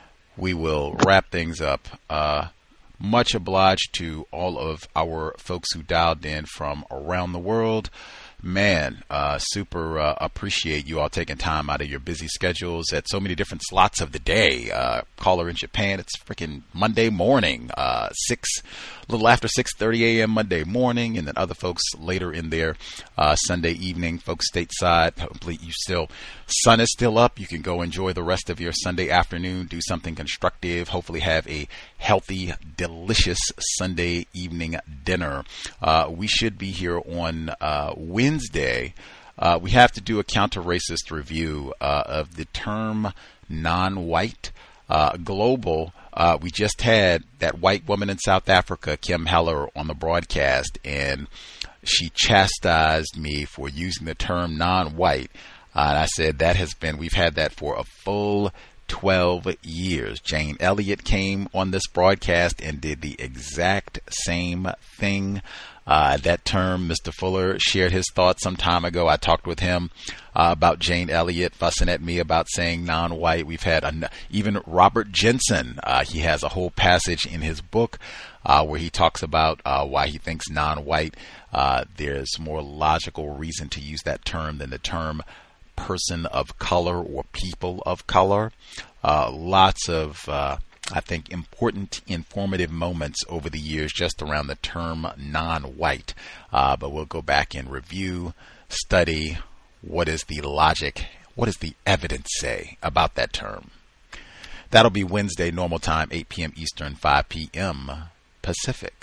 we will wrap things up. Uh, much obliged to all of our folks who dialed in from around the world. Man, uh, super uh, appreciate you all taking time out of your busy schedules at so many different slots of the day. Uh, caller in Japan, it's freaking Monday morning, uh, six, a little after six thirty a.m. Monday morning, and then other folks later in their uh, Sunday evening. Folks stateside, hopefully you still, sun is still up. You can go enjoy the rest of your Sunday afternoon, do something constructive, hopefully have a healthy, delicious Sunday evening dinner. Uh, we should be here on uh, Wednesday. Uh, we have to do a counter-racist review uh, of the term non-white. Uh, global, uh, we just had that white woman in South Africa, Kim Heller, on the broadcast, and she chastised me for using the term non-white. Uh, and I said that has been, we've had that for a full twelve years. Jane Elliott came on this broadcast and did the exact same thing. Uh, that term, Mister Fuller shared his thoughts some time ago. I talked with him uh, about Jane Elliott fussing at me about saying non-white. We've had an, even Robert Jensen. Uh, he has a whole passage in his book uh, where he talks about uh, why he thinks non-white. Uh, there's more logical reason to use that term than the term person of color or people of color. Uh, lots of uh, I think, important, informative moments over the years just around the term non-white. Uh, but we'll go back and review, study, what is the logic, what does the evidence say about that term. That'll be Wednesday, normal time, eight p.m. Eastern, five p.m. Pacific.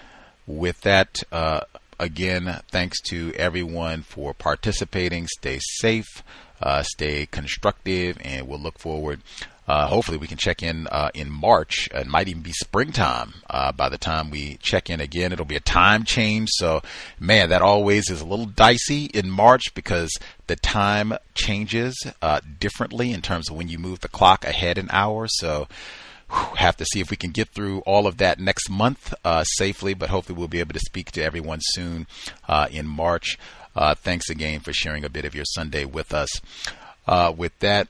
With that, uh, again, thanks to everyone for participating. Stay safe, uh, stay constructive, and we'll look forward. Uh, hopefully we can check in uh, in March. It might even be springtime uh, by the time we check in again. It'll be a time change. So, man, that always is a little dicey in March because the time changes uh, differently in terms of when you move the clock ahead an hour. So whew, have to see if we can get through all of that next month uh, safely. But hopefully we'll be able to speak to everyone soon uh, in March. Uh, thanks again for sharing a bit of your Sunday with us. Uh, with that,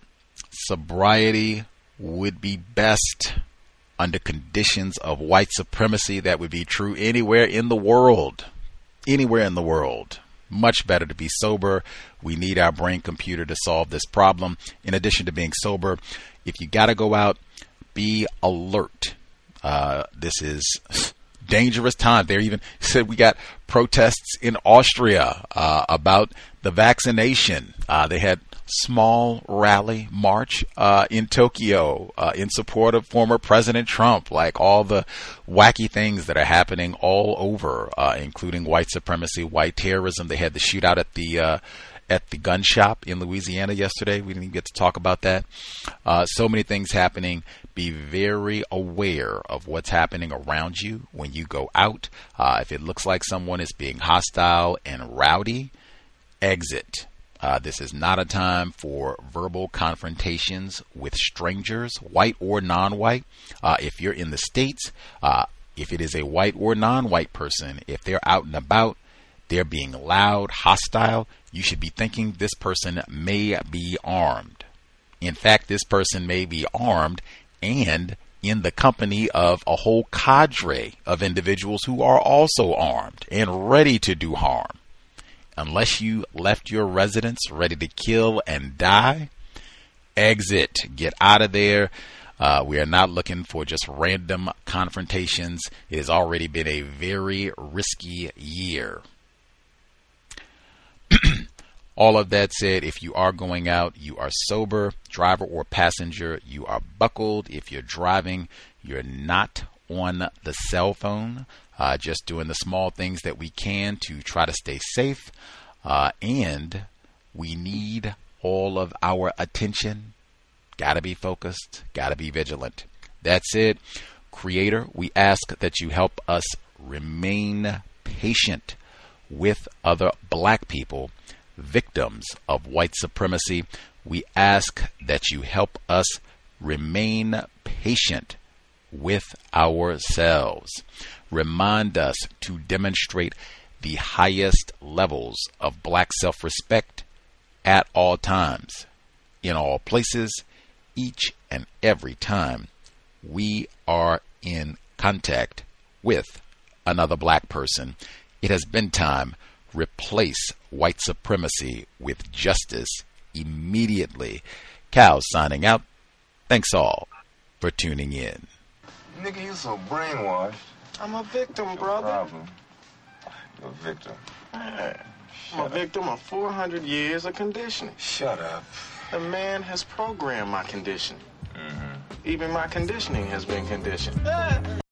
sobriety would be best under conditions of white supremacy. That would be true anywhere in the world. Anywhere in the world. Much better to be sober. We need our brain computer to solve this problem. In addition to being sober, if you got to go out, be alert. Uh, this is dangerous time. They even said we got protests in Austria uh, about the vaccination. Uh, they had small rally march uh, in Tokyo uh, in support of former President Trump, like all the wacky things that are happening all over, uh, including white supremacy, white terrorism. They had the shootout at the uh, at the gun shop in Louisiana yesterday. We didn't even get to talk about that. Uh, so many things happening. Be very aware of what's happening around you when you go out. Uh, if it looks like someone is being hostile and rowdy, exit. Uh, this is not a time for verbal confrontations with strangers, white or non-white. Uh, if you're in the States, uh, if it is a white or non-white person, if they're out and about, they're being loud, hostile, you should be thinking this person may be armed. In fact, this person may be armed and in the company of a whole cadre of individuals who are also armed and ready to do harm. Unless you left your residence ready to kill and die, exit. Get out of there. Uh, we are not looking for just random confrontations. It has already been a very risky year. All of that said, if you are going out, you are sober, driver or passenger, you are buckled. If you're driving, you're not on the cell phone. Uh, just doing the small things that we can to try to stay safe. Uh, and we need all of our attention. Got to be focused. Got to be vigilant. That's it. Creator, we ask that you help us remain patient with other black people, victims of white supremacy. We ask that you help us remain patient with ourselves. Remind us to demonstrate the highest levels of black self-respect at all times, in all places, each and every time we are in contact with another black person, it has been time. Replace white supremacy with justice immediately. Cal signing out. Thanks all for tuning in. Nigga, you so brainwashed. I'm a victim, brother. No problem. You're a victim. Man, I'm a victim of four hundred years of conditioning. Shut up. The man has programmed my conditioning. Mm-hmm. Even my conditioning has been conditioned.